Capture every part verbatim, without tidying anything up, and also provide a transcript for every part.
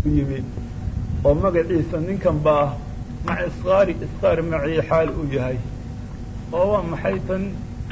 yimi oo magaciisa ninkan baa mac isqaari isqaar macii xaal uu yahay oo waa maxay tan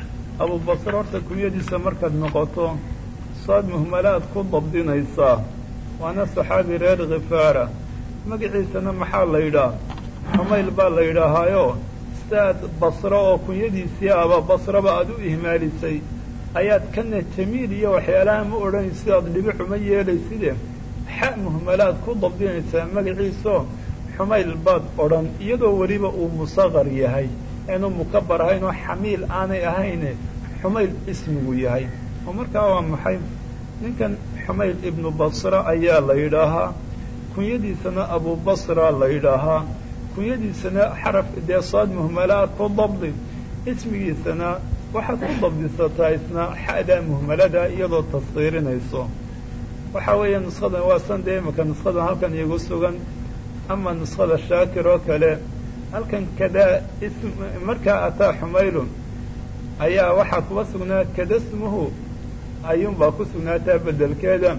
abubasr horta kunyadiisa markaad noqoto saad muhmalaad ku dabdinaysaa waana saxaabi reer khifaara magaciisana maxaa la yidhaah xumayl baa la yidhaahaayo sidaad basro oo kunyadiisii aba basraba aad u ihmaalisay ayaad kana jamiil iyo waxyaalaha ma odhanay sidaad dhibic uma yeelayside xa muhmalaad ku dabdinaysaa magaciisao xumayl baad odhan iyadoo weliba uu musaqar yahay inuu mukabar ahayn oo xamiil aanay ahayne xumayl ismigu yahay oo markaa waa maxay ninkan xumayl ibnu basra ayaa la yidhaahaa kunyadiisana abubasra la yidhaahaa kunyadiisana xaraf dee saad muhmalaad ku dabdi ismigiisana waxaad ku dabdisataa isna xa'daa muhmalada iyadoo tasqiirinayso waxaa weeye nushadan waa san dee imaka nushadan halkan iigu sugan ama nuskhada shaakir oo kale halkan kadaa ism markaa ataa xumaylun ayaa waxaa kuba sugnaa kada smuhu ayuunbaa ku sugnaataa bedelkeeda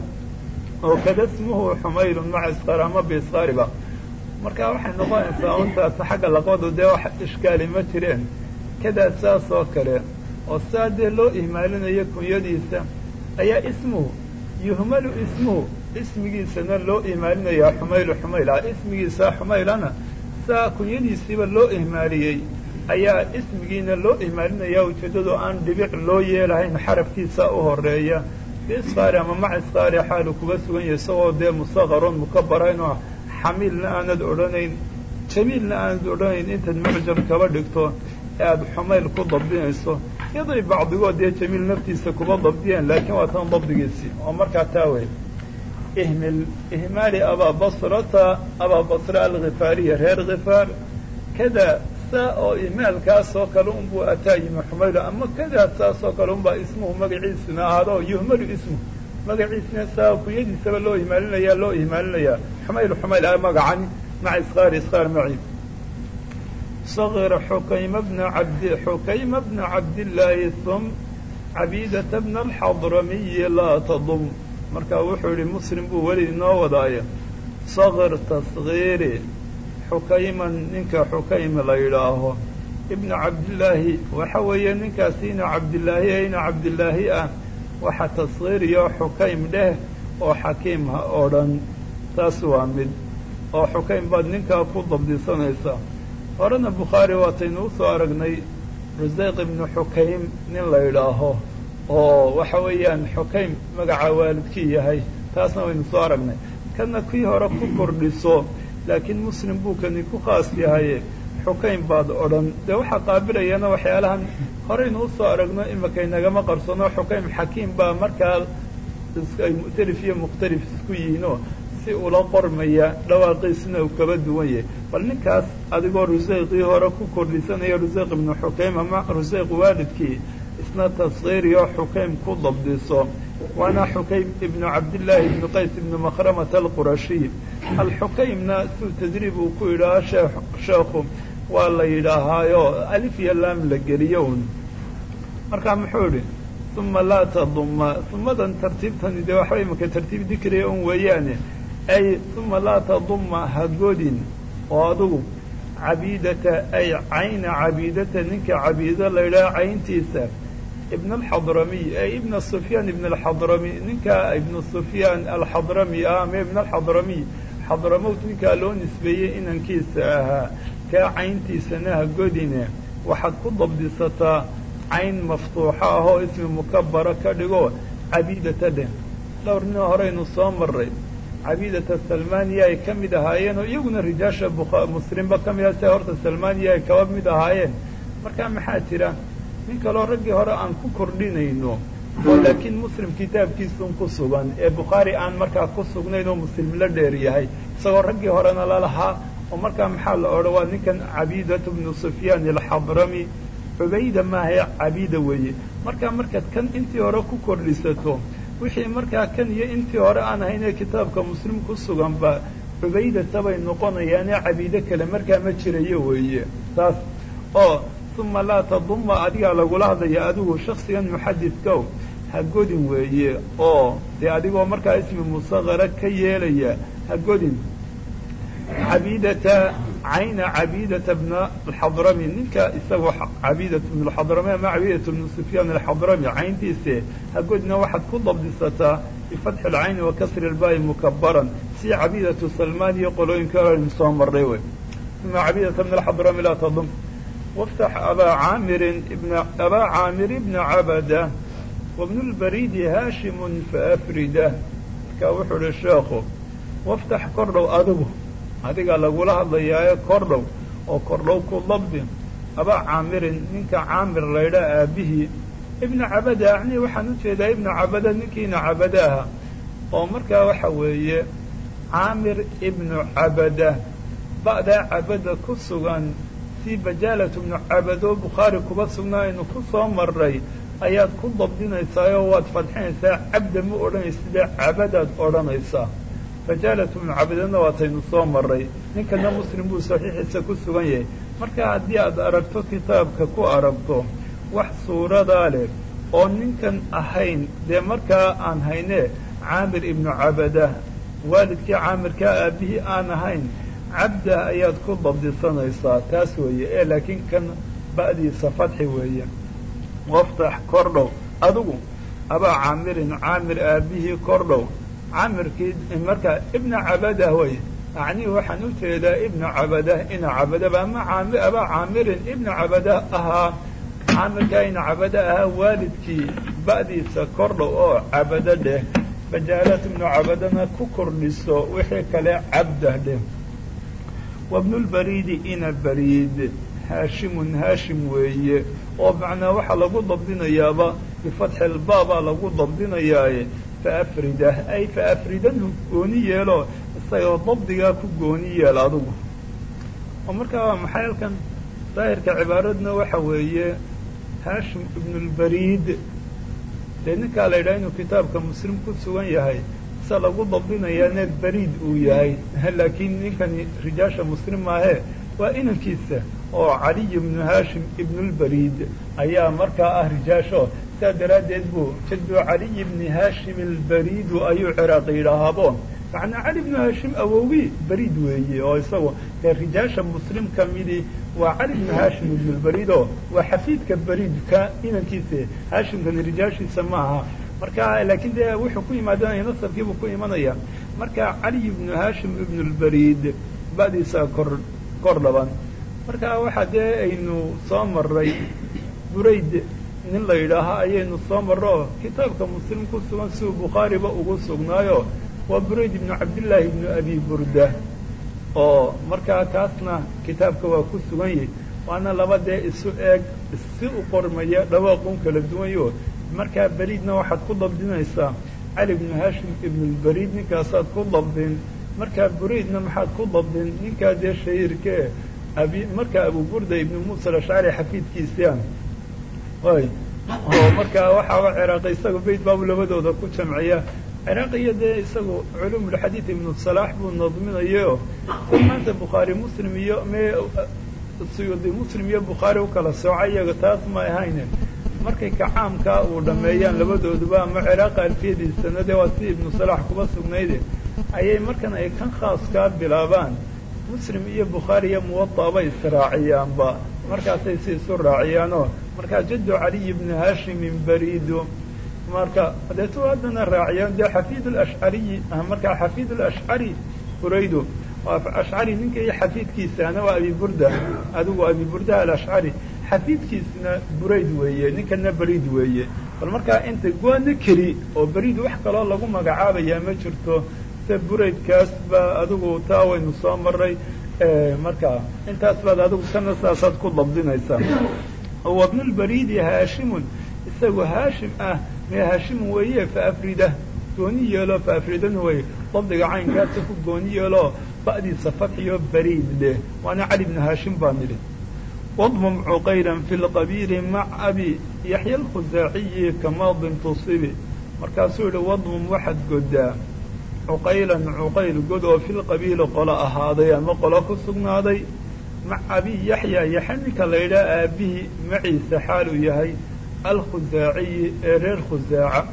oo kada smuhu xumaylun maca isqaar ama biisqaariba markaa waxay noqonaysaa untaas xagga laqbadu dee wax ishkaali ma jireen kadaa saas oo kale oo saa dee loo ihmaalinayo kunyadiisa ayaa ismuhu yuhmalu ismuhu ismigiisana loo ihmaalinayaa xumaylu xumayl ah ismigiisa xumaylana saa kunyadiisiiba loo ihmaaliyey ayaa ismigiina loo ihmaalinayaa ujeeddadoo aan dhibic loo yeelahayn xarafkiisa u horeeya biisqaari ama mac isqaari xaalu kuga sugan yahay isagoo dee musaqaroon mukabarayn oo xamiilna aanad odhanayn jamiilna aanad odhanayn intaad mucjam kaba dhigto ee aada xumayl ku dabdinayso iyadoy bacdigood dee jamiil naftiisa kuba dabdiyeen laakiin waa tan dabdigiisii oo markaa taa wey ihmil ihmaali abaa basrata abaa basra alkhifaariya reer khifaar kada saa oo ihmaalkaas oo kale unbuu ataa yimi xumaylo ama kadaa saas oo kale unbaa ismuhu magaciisina ahaado yuhmalu ismuhu magaciisina saa kunyadiisaba loo ihmaalinayaa loo ihmaalinayaa xumayl xumayl a magacani maca isqaari isqaar maci صغر حكيم بن عبد حكيم بن عبد الله ثم عبيدة بن الحضرمي لا تضم markaa wuxuu yihi muslim buu weli inoo wadaaya صغر تصغيiri xukayman ninka xukaym la yidhaaho ibnu cabdillaahi waxa weeye ninkaasi ina cabdillaahi ina cabdillaahi ah waxa tasgiiriyo xukaym dheh oo xakiim ha oo dhan taas waa mid oo xukaym baad ninkaa ku dabdisanaysaa horena bukhaari waataynu usoo aragnay rusayq ibnu xukaym nin la yidhaaho oo waxa weeyaan xukaym magaca waalidkii yahay taasna waynu soo aragnay kana kii hore ku kordhiso laakiin muslim buu kani ku khaas yahaye xukaym baad odhan dee waxaa qaabilayana waxyaalahan horeynu usoo aragno imakaynagama qarsano xukaym xakiim baa markaa ay mu'talif iyo mukhtalif isku yihiinoo si ula qormaya dhawaaqiisina uu kaba duwan yahay bal ninkaas adigoo rusayqii hore ku kordhisanaya rusayq ibnu xukaym ama rusayq waalidkii isna tasgiiriyo xukaym ku dabdiso waana xukaym ibnu cabdillaahi ibnu qays ibnu makhramata alqurashiy alxukaymna suu tadriib uu ku yidhaaha shee sheekhu waa la yidhaahaayo alif iyo laam la geliyo un markaa muxuu idhi uma laa taduma umadan tartiibtani dee waxba imaka tartiib dikriya un weeyaane ay uma laa taduma hagodin oo adugu cabiidata ay cayna cabiidata ninka cabiida la yidhaha cayntiisa ibn alxadramiy ee ibna sufyaan ibn alxadrami ninka ibnu sufyaan alxadrami ah ama ibn alxadramiy xadramowt ninkaa loo nisbeeyey inankiisa ahaa kaa cayntiisana hagodine waxaad ku dabdisataa cayn maftuuxa ah oo ismi mukabara ka dhigo cabiidata dheh dhowr nin horeynu soo maray cabiidata salmaniya ay ka mid ahaayeen oo iyaguna rijaasha bukha muslimba ka mid ah sia horta salmaniya ay kaba mid ahaayeen markaa maxaa jira nin kaloo raggii hore aan ku kordhinayno oo laakiin muslim kitaabkiisun ku sugan ee bukhaari aan markaa ku sugnayn oo muslim la dheer yahay isagoo raggii horena lalahaa oo markaa maxaa la odhan waa ninkan cabiidatu bnu sufyaan alxadrami cubayda maahae cabiida weeye markaa markaad kan intii hore ku kordhisato wixii markaa kan iyo intii hore aan ahaynee kitaabka muslim ku suganba cubaydata bay noqonayaane cabiide kale markaa ma jirayo weeye taas oo uma laa taduma adigaa lagula hadlaya adigu shaksigan muxadidkow ha godin weeye oo dee adigoo markaa ismi musaqara ka yeelaya هجودين عبيدة عين عبيدة بن الحضرمي نك يسوى عبيدة بن الحضرمي مع عبيدة بن سفيان الحضرمي عين تيسي هجودنا واحد كل ضبط بفتح العين وكسر الباء مكبرا سي عبيدة سلمان يقولوا إنكار المصام الروي ثم عبيدة بن الحضرمي لا تضم وافتح أبا عامر ابن أبا عامر ابن عبده وابن البريد هاشم فأفرده كاوحوا للشيخ وافتح كردو أدبه هذه قال له لها ضياء كردو أو كردو كل ضبط أبا عامر منك عامر ليلى به ابن عبده يعني وحنوش إذا ابن عبده نكين عبداها ومركا وحوية عامر ابن عبده بعد عبده كسوغان في بجالة ابن عبده بخاري كبسونا إنه كسو مري آيات كل ضبطين إساء وواد فتحين إساء عبد مؤرن إساء عبده أورن إساء بجالة ابن عبده نواتين صو مري نكنا مسلم بو صحيح إساء كسوغان مركا عدي أد أرقتو كتابك كو أرقتو wax suurada leh oo ninkan ahayn de marka aan hayne Aamir ibn Abada walidkii Aamirka abihi aan ahayn abda ayaad ku dabdisanaysaa taas weeye ee laakiin kan baadi safadhi weeye waftax kordo adigu aba Aamirin Aamir abihi kordo Aamirkii marka ibn Abada way يعني waxaan u jeedaa ibn Abada ina Abada ba ma Aamir aba Aamirin ibn Abada aha عامر كاين عبدها والدكي بعدي سكرلو أو عبده ده بجالة ابن عبدنا ككر نسو وحيك له عبده ده وابن البريد إن البريد هاشم هاشم ويه ومعنى وحا لقود ضبطنا يابا بفتح البابا لقود ضبطنا ياي فأفرده أي فأفرده كونية له السيو ضبطها كونية لأضوه ومركا محايل كان ظاهر كعبارتنا وحوية هاشم ابن البريد لأنك على إنه كتاب كمسلم كتسوان يهي سألقوا ضبطنا يانا البريد ويهي لكن كان رجاشة مسلم معه وإن الكيسة أو علي بن هاشم ابن البريد أيام مركا أه رجاشة سادرات يدبو شدوا علي بن هاشم البريد وأيو عراقي رهابون معنى علي بن هاشم أووي بريد وهي أو يسوى كرجاشة مسلم كميلي وعلي بن هاشم بن البريد وحفيد كبريد كائنا كيسه هاشم كان رجاش يسمعها مركا لكن ده وحكوي ما دان ينصر كيف كوي منايا مركا علي بن هاشم بن البريد بعد يسافر قرلبان مركا واحد إنه صامر ري بريد من الله إلها أي إنه صامر كتاب كمسلم كسوان سو بخاري بأوغوس أغنايو وبريد بن عبد الله بن أبي بردة oo marka kaasna kitaabka waa ku sugan yahay waana labada isu eeg si u qormaya dhawaaqon kala duwan yo marka bariidna waxaad ku dabdinaysaa Ali ibn Hashim ibn al-Barid ninkaasaad ku dabdin marka bariidna maxaad ku dabdin ninka de shayirka abi marka Abu Burda ibn Musa al-Ash'ari xafiidkiisa way oo marka waxa uu Ciraaqi isagu beyd baa labadooda ku jamciya عراقية ده يسوي علوم الحديث ابن الصلاح بالنظمين أيوه ثم أنت بخاري مسلم يو ما السيودي مسلم يو بخاري وكلا سوعية قطعت ما يهينه مركي كعام كا ودميان لبدو دبا مع عراق الفيد السنة ده وسي ابن الصلاح كبس ونيده أي مركنا أي كان خاص كاب بلابان مسلم يو بخاري موطأ بي سراعيان با مركا سيسي سراعيانو مركا جد علي بن هاشم من بريدو مركا هذا عندنا الراعيان ده حفيد الأشعري مركا حفيد الأشعري بريدو أشعري منك أي حفيد كيسانا وأبي بردة هذا أبي بردة الأشعري حفيد كيسنا بريد ويا نكنا بريد ويا فالمركا أنت جوا نكري وبريد وحكى الله لقوم قعابة يا مشرته بريد كاسب هذا تاوي نصام مري مركا أنت أسباب هذا كنا ساسات كل ضبطنا يسام هو ابن البريد هاشم يسوي هاشم أه ما هاشم وياه فأفرده دوني يلا فأفرده هو طبق عين كاتف دوني يلا بعد صفات يوب بريد له وأنا علي بن هاشم بامله واضمم عقيلا في القبيل مع أبي يحيى الخزاعي كماض تصيبه مركاسول واضمم واحد قدام عقيلا عقيل قدوة في القبيل قلاء هذا ما قلاء كسقنا هذا مع أبي يحيى يحنك ليلى أبيه معي سحال يهي الخزاعي إرير خزاعة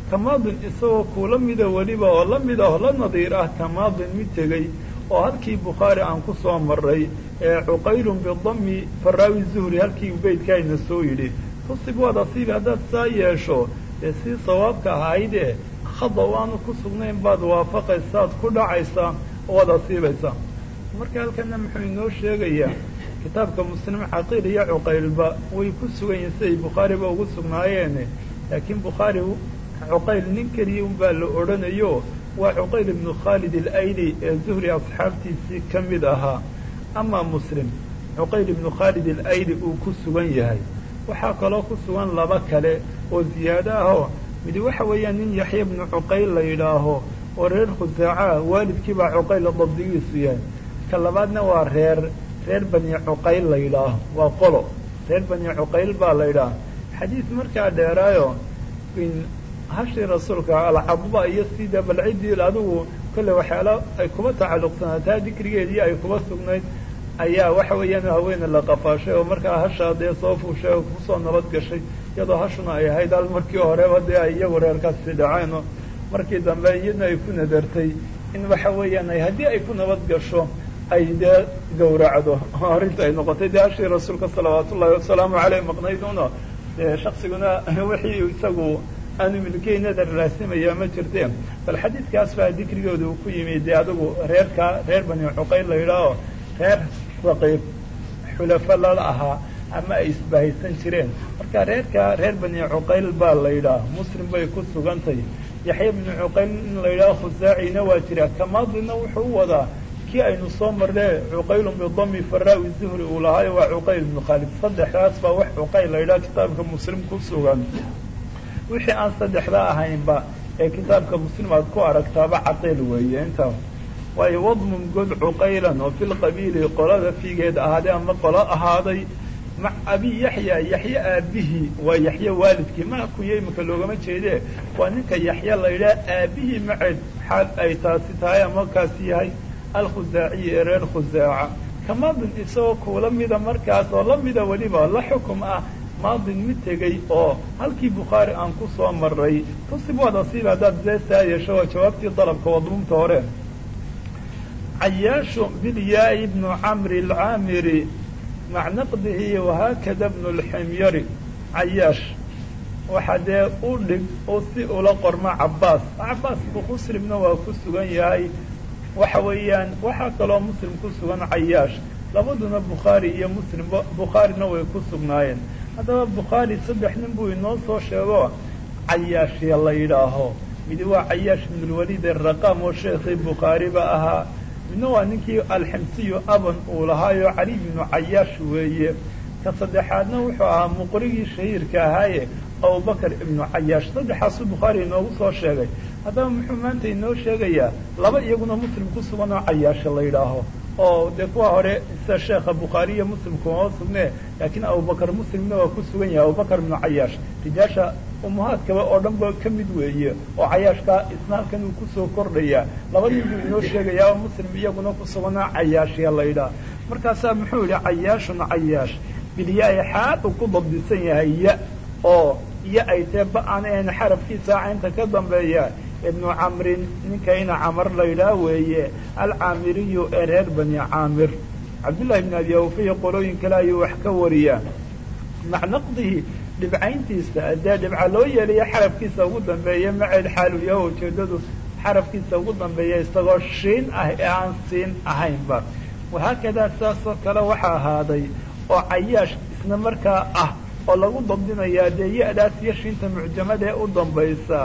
kamaadin isagoo kuula mida weliba oo la mid ah la nadiir ah kamaadin mid tegey oo halkii bukhaari aan ku soo maray ee cuqaylun bidami faraawi zuhri halkii beydkaayna soo yidhi tusib waad asiibi haddaad saa yeesho ee sii sawaabka ahaydee khada aanu ku sugnayn baad waafaqaysaad ku dhacaysaa waad asiibaysaa marka halkana muxuu inoo sheegayaa kitaabka muslim caqiil iyo cuqaylba way ku sugan yihiin siday bukhaariba ugu sugnaayeen laakiin bukhaari cuqayl nin keliya un baa la odhanayo waa cuqayl ibnu khaalid alayli ee zuhri asxaabtiisii ka mid ahaa amaa muslim cuqayl ibnu khaalid alayli uu ku sugan yahay waxaa kaloo ku sugan laba kale oo ziyaado ahoo midi waxa weeyaan nin yaxya ibnu cuqayl la yidhaaho oo reer khusaaca waalidkii baa cuqayl dabdigiisu yahay ka labaadna waa reer reer bani cuqayl la yidhaaho waa qolo reer bani cuqayl baa la yidhaaho xadiis markaa dheeraayo in hashii rasuulka alcadba iyo sida balcidii adigu kolle waxyaala ay kuba tacalluqsanaataa dikrigeedii ay kuba sugnayd ayaa waxa weeyaan haweene la qafaashay oo markaa hashaa dee soo fuushay oo kusoo nabad gashay iyadoo hashuna ay ahayd hal markii horeba dee ay iyagu reerkaasi dhaceen oo markii dambe iyadna ay ku nadartay in waxa weeyaan ay haddii ay ku nabad gasho ay dee gawracdo arrinta ay noqotay dee hashii rasuulka salawaatu ullahi wasalaamu caleyh maqnayduna dee shaksiguna wixii isagu aanu milkey nadar raasimaya ma jirteen bal xadiidkaas baa dikrigooda uu ku yimi dee adigu reerka reer bani cuqayl la yidhaaho reer raqiib xulafo lala ahaa ama ay isbahaysan jireen marka reerka reer bani cuqayl baa la yidhaah muslim bay ku sugantay yaxya bni cuqayl in la yidhaho khusaacina waa jira kamaadina wuxuu u wadaa kii aynu soo marne cuqaylun bidami faraawi zuhri uu lahaayo waa cuqayl ibnu khaalid saddexdaas baa wax cuqayl la yidhaha kitaabka muslim ku sugan wixii aan saddexdaa ahaynba ee kitaabka muslim aad ku aragtaaba caqiil weeye intaa waayo wadmun god cuqaylan oo fi lqabiili qolada fiigeed ahaaday ama qolo ahaaday mac abi yaxya yaxye aabihii waa yaxye waalidkii ma kuyo imika loogama jeedee waa ninka yaxya la yidhaha aabihii maceed xaal ay taasi tahay ama kaasi yahay alkhusaaciyi ee reer khusaaca kamaadin isagoo kuula mida markaas oo la mida weliba la xukum ah maadin mid tegey oo halkii bukhaari aan ku soo maray tusib waad asiib haddaad zeesaa yeesho waa jawaabtii dalabka wadmuumta hore cayaashu bilyaa ibnu camri alcaamiri mac naqdihi wahaakada bnu lximyari cayaash waxa dee u dhig oo si ula qorma cabaas cabaas muslimna waa ku sugan yahay waxa weeyaan waxaa kaloo muslim ku sugan cayaash labaduna bukhaari iyo muslim bukhaarina way ku sugnaayeen haddaba bukhaari saddex nin buu inoo soo sheego cayaashya la yidhaaho midi waa cayaash ibnulwaliid araqam oo sheekii bukhaariba ahaa midna waa ninkii alximsiyu aban uu lahaayo cali bnu cayaash weeye ka saddexaadna wuxuu ahaa muqrigii shahiirka ahaaye abubakar ibnu cayaash saddexaasuu bukhaari inoogu soo sheegay haddaba muxuu maanta inoo sheegayaa laba iyaguna muslim ku sugan oo cayaasha la yidhaaho oo dee kuwa hore sida sheekha bukhaari iyo muslimka oo sugne laakiin abubakar muslimna waa ku sugan yahay abubakar ibnu cayaash rijaasha umuhaadkaba oo dhan ba ka mid weeye oo cayaashka isna halkan uu kusoo kordhayaa laba nin buu inoo sheegayaa oo muslim iyaguna ku suganoo cayaashya la yidhaah markaasaa muxuu yihi cayaashun cayaash bilyaa xaal uu ku dabdisan yahay ya oo iyo ay tee ba-aan een xarafkiisa caynta ka dambeeya ibnu camrin ninka ina camar la yidhaah weeye alcaamiriyu ee reer bani caamir cabdullahi ibn abi awfiya qolooyin kale ayuu wax ka wariyaa mac naqdihi dhibcayntiisa dee dhibca loo yeelaya xarafkiisa ugu dambeeya maceed xaaluya ujeedadu xarafkiisa ugu dambeeya isagoo shiin ah ee aan siin ahaynba wahaakadaa saasoo kale waxaa ahaaday oo cayaash isna markaa ah oo lagu dabdinayaa dee ya-daas iyo shiinta mucjamada ee u dambaysa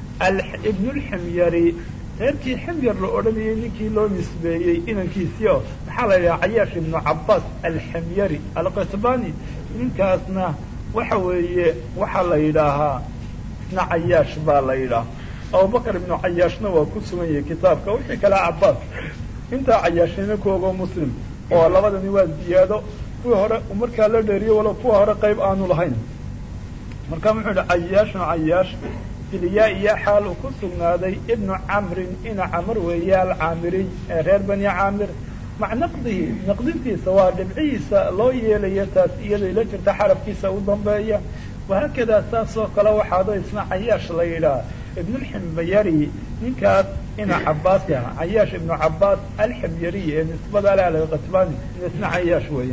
ibnulximyari reerkii ximyar la odhanayay ninkii loo nisbeeyey inankiisio maxaa la yidhaha cayaash ibnu cabaas alximyari alqitbani ninkaasna waxa weeye waxaa la yidhaahaa isna cayaash baa la yidhaah abubakar ibnu cayaashna waa ku sugan yahay kitaabka wixii kale cabaas intaa cayaashina kuogo muslim oo labadani waa ziyaado kuwii hore markaa la dheeriyo walo kuwa hore qayb aanu lahayn marka muxuu yihi cayaashun cayaash bilyaa iyo xaal uu ku sugnaaday ibnu camrin ina camar weeye alcaamiriy ee reer bani caamir mac naqdihi naqdintiisa waa dhibcihiisa loo yeelayo taas iyaday la jirta xarafkiisa u dambeeya wahaakadaa saasoo kale waxaado isna cayaash la yidhaah ibnulximyari ninkaas ina cabaas yaha cayaash ibnu cabaas alximyari ee nisbada ale alqatbani isna cayaash weeye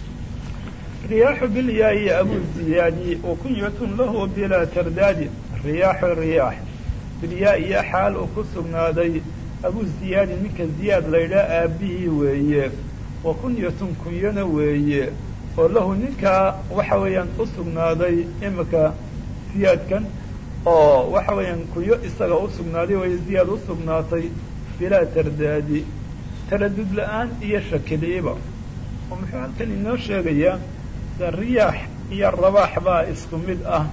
riyaaxu bilyaai abu ziyaadi wakunyatun lahu bilaa tardaadi riyaaxu riyaax bilyaa iyo xaal uu ku sugnaaday abu ziyaadi ninka ziyaad laydhaa aabihii weeye wa kunyatun kunyana weeye oo lahu ninkaa waxa weeyaan u sugnaaday imika ziyaadkan oo waxa weeyaan kunyo isaga u sugnaaday way ziyaad u sugnaatay bilaa tardaadi taradud la-aan iyo shakiliiba oo muxuu halkan inoo sheegayaa riyaax iyo rabaax baa isku mid ah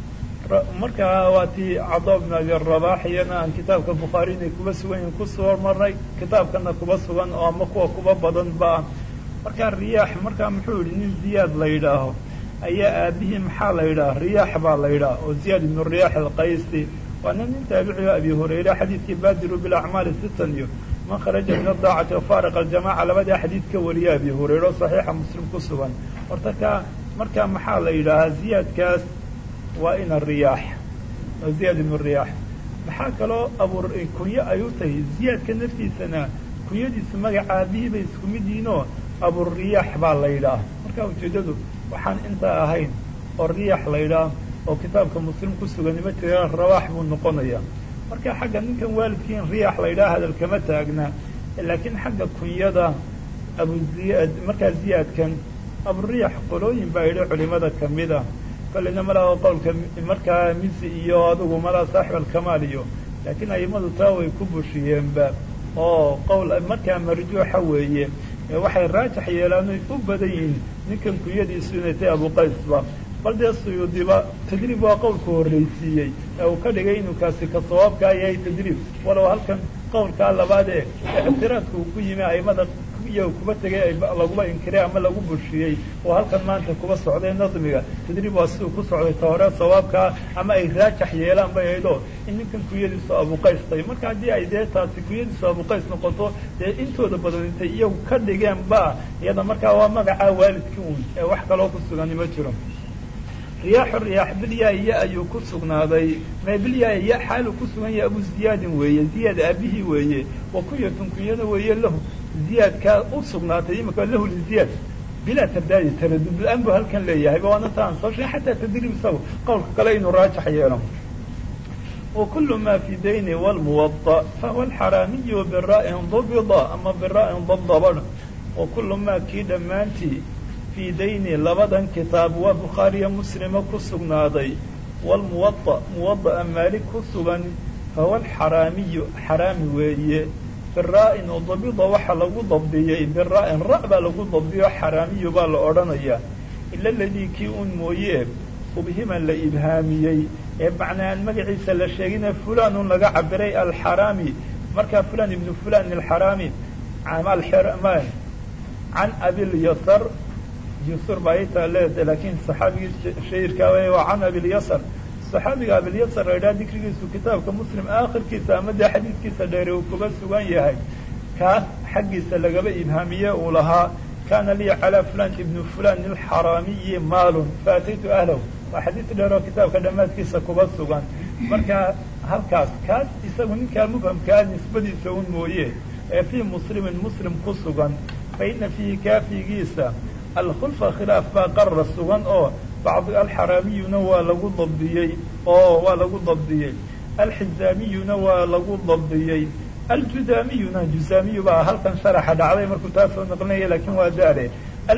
markaa waa tii cada bn abi rabaax iyana aan kitaabka bukhaari inay kuba sugan yihin kusoo marnay kitaabkana kuba sugan oo ama kuwa kuba badan ba markaa riyaax markaa muxuu yihi nin ziyaad la yidhaaho ayaa aabihii maxaa la yidhaha riyaax baa la yidhaha oo ziyaad ibnu riyaax alqaysi waana nin taabiciyo abi hurayra xadiidkii baadiru bilacmaali sitan iyo man kharaja min adaacati wafaariq aljamaca labadaa xadiid ka wariya abi hurayra oo saxiixa muslim ku sugan horta kaa markaa maxaa la yidhaahaa ziyaadkaas waa ina riyaax oo ziyaad ibnu riyaax maxaa kaloo abu kunyo ay u tahay ziyaadka naftiisana kunyadiisa magaca aabihii bay isku mid yihiinoo aburiyaax baa la yidhaah marka ujeedadu waxaan intaa ahayn oo riyaax la yidhaah oo kitaabka muslim ku sugan ima jiraan rabaax buu noqonaya marka xagga ninkan waalidkiin riyaax la yidhaha hadal kama taagna laakiin xagga kunyada abu ziyaad markaa ziyaadkan aburiyaax qolooyin baa yidhi culimada kamida kolleyna malaa qowlka markaa misi iyo adigu malaa saaxib alkamaal iyo laakiin aimadu taa way ku bushiyeenba oo qowl markaa marjuuxa weeye waxay raajax yeelaan oy u badan yihiin ninkan kunyadiisu inay tahay abuqaysba bal dee suyuudiba tadriib waa qowlku horraysiiyey ee uu ka dhigay inuu kaasi ka sawaabkaa yahay tadriib walow halkan qowlkaa labaad ee ictiraadka uu ku yimi aimada iyo kuba tegay laguba inkiray ama lagu bushiyey oo halkan maanta kuba socday nadmiga tadriib waa siduu ku socday ta hore sawaabkaa ama ay raajax yeelaan bay aydo in ninkan kunyadiisu abuqays tahay marka haddii ay dee taasi kunyadiisu abuqays noqoto dee intooda badan intay iyagu ka dhigeen ba iyada markaa waa magacaa waalidki un ee wax kaloo ku sugani ma jiro riyaaxu riyaax bilyaaiya ayuu ku sugnaaday ma bilyaaiya xaaluu ku sugan yahay abu ziyaadin weeye ziyaad aabihii weeye wa kunyatun kunyana weeye lahu ziyaadkaa u sugnaatay imika lahu liziyaad bilaa tardaadi taradud la-aan buu halkan leeyahay ba waana taan soo sheeg xataa tadriib isago qowlka kale inuu raajax yeelo وكل ما في دين والموضع فهو الحرامي براء ضبض أما براء ضبض وكل ما كي دمانتي في دين لبدا كتاب وبخاري مسلم كسغنادي والموضع موضع مالك كسغن فهو الحرامي حرامي ويه براء ضبض وحا لغو ضبطيه براء رأب لغو ضبطيه حرامي بالأورانيا إلا الذي كي أن مويه وبهما لإبهاميي معنى أن مجعيس للشيء فلان لقى عبري الحرامي مركا فلان ابن فلان الحرامي عن الحرمان عن أبي اليسر يسر بايتا لكن صحابي شير كاوي وعن أبي اليسر صحابي أبي اليسر إلى ذكر كتاب كمسلم آخر كتاب مدى حديث كتاب ديري وكبس وغاية كان حقي سلقى إبهامية ولها كان لي على فلان ابن فلان الحرامي مال فأتيت أهله وحديث له كتاب كلمات كيسا كبس وغان مركا هالكاس كاس يسوي كان مفهم كان يسبدي يسوون مويه في مسلم مسلم كسوغان فإن في كافي جيسا الخلفة خلاف ما قرر السوغان أو بعض الحرامي نوى لغو ضبيي أو ولغو ضبيي الحزامي نوى لغو ضبيي الجزامي جزامي بقى هل كان شرح هذا عليه مركو تاسو نقلنيه لكن هو داري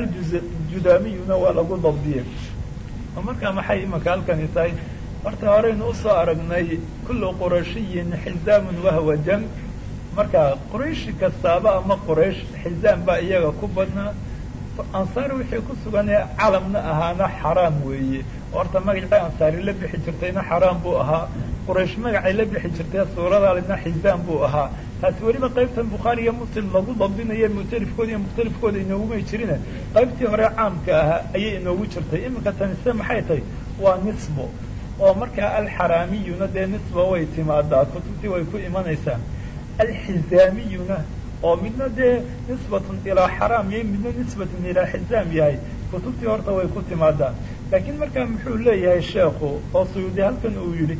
الجزامي نوى لغو ضبيي ومركا محي مكال كان يتاي ارتهارين أصى أرقناي كل قرشي حزام وهو جم مركا قريش كالسابة أما قريش حزام بقى إياغا كبتنا أنصار وحي كسوغاني عالمنا أهانا حرام وي وارتا مقعي أنصاري لبي حجرتين حرام بو أها قريش مقعي لبي حجرتين صورة لنا حزام بو أها تاسوري ما قيبتا بخاري مسلم لغو ضبنا يا مختلف كود يا مختلف كود إنه ما يشرينا قيبتي هري عام كاها أي إنه وشرتي إما كتنسى محيطي ونصبه ومركا الحرامي ندى نصبه ويتمادا كتبتي ويكو إيمان إيسان الحزامي ومن دي نسبة إلى حرام يمن نسبة إلى حزام ياي كتبتي ورطة ويكو إيمادا لكن مركا محول لي يا الشيخ وصيودي هل كان أولي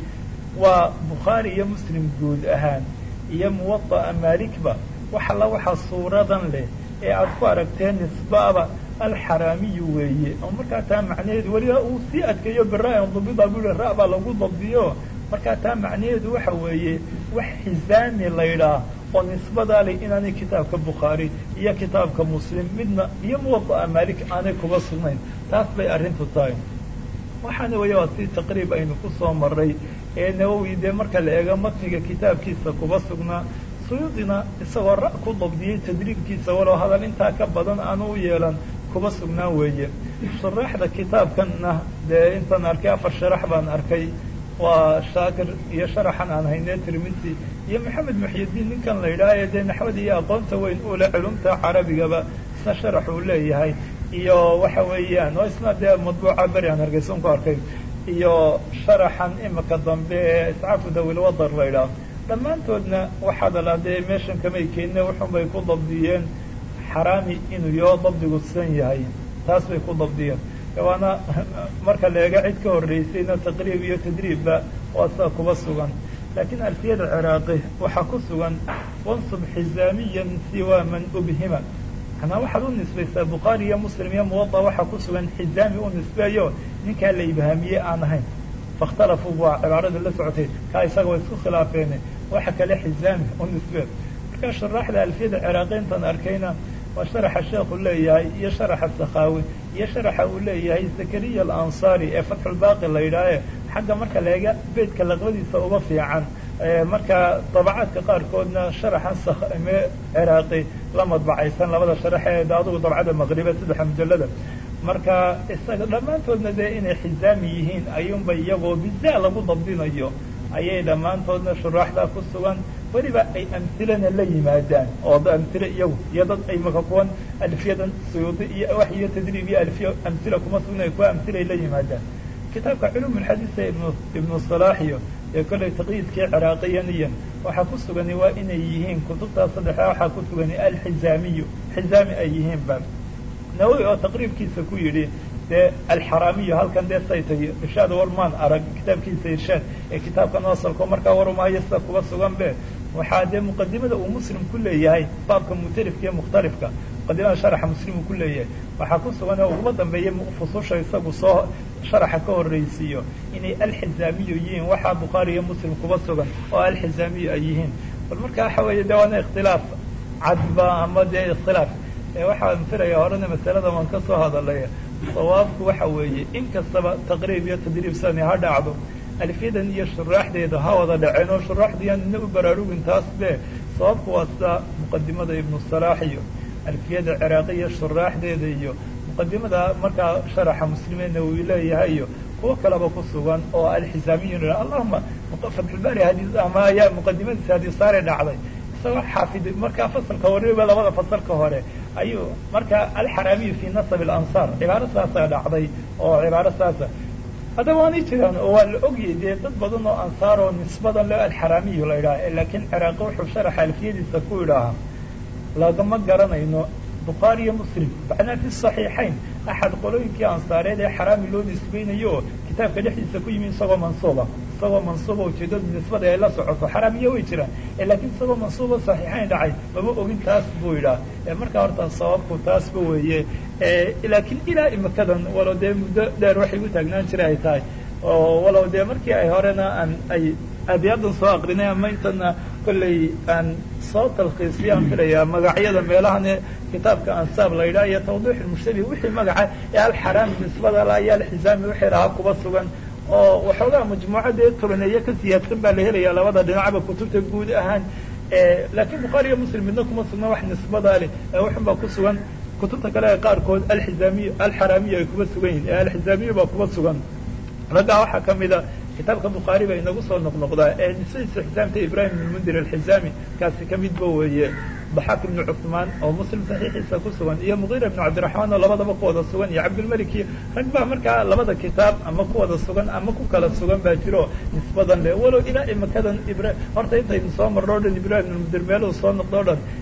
waa bukhaari iyo muslim guud ahaan iyo muwaطa'a maalikba wax alla waxa suuradan leh ee aad ku aragteen nisbaaba alxaraamiyu weeye oo markaa taa macnaheedu weliba uu sii adkeeyo bira dubida bui ra baa lagu dabdiyo markaa taa macnaheedu waxa weeye wax xizaami laydhaa oo nisbadaa leh inaanay kitaabka bukhaari iyo kitaabka muslim midna iyo muwaطa'a maalik aanay kuba sugnayn taas bay arrintu tahay waxaana weya waa si taqriib aynu ku soo maray ee nawowi dee marka la eego matniga kitaabkiisa kuba sugnaa suyuudina isagoo ra' ku dabdiyey tadriibkiisa walow hadal intaa ka badan aanu u yeelan kuba sugnaa weeye shuraaxda kitaabkanna dee intaan arkay afar sharax baan arkay waa shaakir iyo sharaxan aan haynee tirmisi iyo maxamed muxyidiin ninkan la yidhaahaye dee naxwada iyo aqoonta weyn ule culumta carabigaba isna sharax uu leeyahay iyo waxa weeyaan oo isna dee madbuuca beri aan hargeysan ku arkay iyo sharaxan imika dambe ee iscaafu dawilwadar la yidhaah dhammaantoodna waxaa dalaa dee meeshan kamay keenine wuxun bay ku dabdiyeen xaraami inuu yoo dabdigu san yahay taas bay ku dabdiyeen waana marka la eega cid ka horreysayna taqriib iyo tadriibba waa saa kuba sugan laakiin alfiyada ciraaqi waxaa ku sugan wansub xizaamiyan siwa man ubhima manaa waxaad u nisbaysaa bukhaari iyo muslim iyo muwaطa waxaa ku sugan xizaami u nisbeeyo ninkaa la ibhaamiye aan ahayn faاkhtalafuu waa cibaarada la socotay kaa isaga way isku khilaafeen waxa kale xizaami u nisbee markaa shuraaxda alfiyada ciraaqiintan arkayna waa sharaxa sheekhu leeyahay iyo sharaxa sakhaawi iyo sharaxa uu leeyahay zakariya alansaari ee fatxulbaaqi la yidhaahe xagga marka la eega beydka laqbadiisa uba fiican marka dabacaadka qaarkoodna sharaxa ciraaqi la madbacaysan labada sharax ee adugu dabcada maqribe saddexa mujallada marka isaga dhammaantoodna dee inay xizaami yihiin ayuunba iyagoo bizaa lagu dabdinayo ayay dhammaantoodna shuraaxdaa ku sugan weliba ay amhilana la yimaadaan oo amhile iyagu iyo dad ay maka kuwan alfiyadan suyuudi iyo wax iyo tadriib iyo alfiya amhila kuma sugnay kuwa amhilay la yimaadaan kitaabka culum alxadiisa ibnu ibnu salaax iyo ee kollay taqyiidkii ciraaqiyaniyan waxaa ku sugani waa inay yihiin kutubtaa saddexdaa waxaa ku sugani alxizaamiyu xizaami ay yihiin ba nawowi oo taqriibkiisa ku yidhi dee alxaraamiyu halkan dee say tahay irshaad warmaan arag kitaabkiisa irshaad ee kitaabkan asalko markaa warumaayo sida kuba sugan be waxaa dee muqadimada uu muslim ku leeyahay baabka mutalifka iyo mukhtalifka muqadimada sharaxa muslim uu ku leeyahay waxaa ku sugan oo uguma dambeeya fususha isagu soo sharaxa ka horreysiiyo inay alxizaamiyu yihiin waxaa bukhaari iyo muslim kuba sugan oo alxizaamiyu ay yihiin bal marka waxa weeye de waana ikhtilaaf cadba ama dee iskhilaaf waxaan filaya horena masalada waan ka soo hadalay sawaabku waxa weeye in kastaba taqriib iyo tadriib sani ha dhacdo alfiyadan iyo shuraaxdeeda ha wada dhaceen oo shuraaxdiiaan ina u baraarugin taas be sababku waa sida muqadimada ibnu salaax iyo alfiyada ciraaqiya shuraaxdeeda iyo muqadimada markaa sharaxa muslimeedna uu leeyahay iyo kuwo kaleba ku sugan oo alxizaamiyin allahuma fatxulbaari hadi ama ayaa muqadimadiisa hadii saare dhacday isagoo xaafid markaa fasalka horeba labada fasalka hore ayuu markaa alxaraamiyu fi nasab alansaar cibaaro saasa dhacday oo cibaaro saasa haddaba waanay jiraan oo waa la ogyay dee dad badan oo ansaar oo nisbadan le alxaraamiyu la yidhaha laakiin ciraaqi wuxuu sharaxa alfiyadiisa ku yidhaahaa lagama garanayno bukhaari iyo muslim macnaa fi saxiixayn axad qolooyinkii ansaareed ee xaraami loo nisbaynayo oo kitaabka dhexdiisa ku yimi isagoo mansuuba isagoo mansuuba ujeedada nisbada ay la socoto xaraamiya way jiraan laakiin isagoo mansuuba saxiixayn dhacay mama ogin taas buu yidhaha markaa horta sababku taasba weeye laakiin ilaa imikadan walow dee muddo dheer waxay u taagnaan jira ay tahay oo walow dee markii ay horena aan ay abiyadan soo aqrinay ama intana kollay aan soo talkiisiyaan filayaa magacyada meelahan ee kitaabka ansaab la yidhaha iyo tawdiix ilmushtabih wixii magaca ee alxaraami nisbada la iyo alxizaami wixii lahaa kuba sugan oo waxoogaa majmuucadee tobaneeye ka siyaadsan baa la helaya labada dhinacba kutubta guud ahaan laakiin bukhaari iyo muslim midna kuma sugna wax nisbada leh waxun baa ku sugan kutubta kale ee qaarkood alxizaamiy alxaraamiya ay kuba sugan yihin ee alxizaamiya baa kuba sugan raggaa waxaa kamida kitaabka bukhaari ba inagu soo noqnoqdaa ee nisadiisa xisaamta ibrahim ibn mundir alxizaami kaasi kamid ba weeye daxaak ibnu cuثmaan oo muslim saxiixiisa ku sugan iyo mugiira ibnu cabdiraxmaan oo labadaba ku wada sugan iyo cabdilmalik iyo rag baa markaa labada kitaab ama ku wada sugan ama ku kala sugan baa jiro nisbadan le walow ilaa imikadan ibra horta intaynu soo marno o dhan ibrahim ibn mundir meeluu soo noqdo o dhan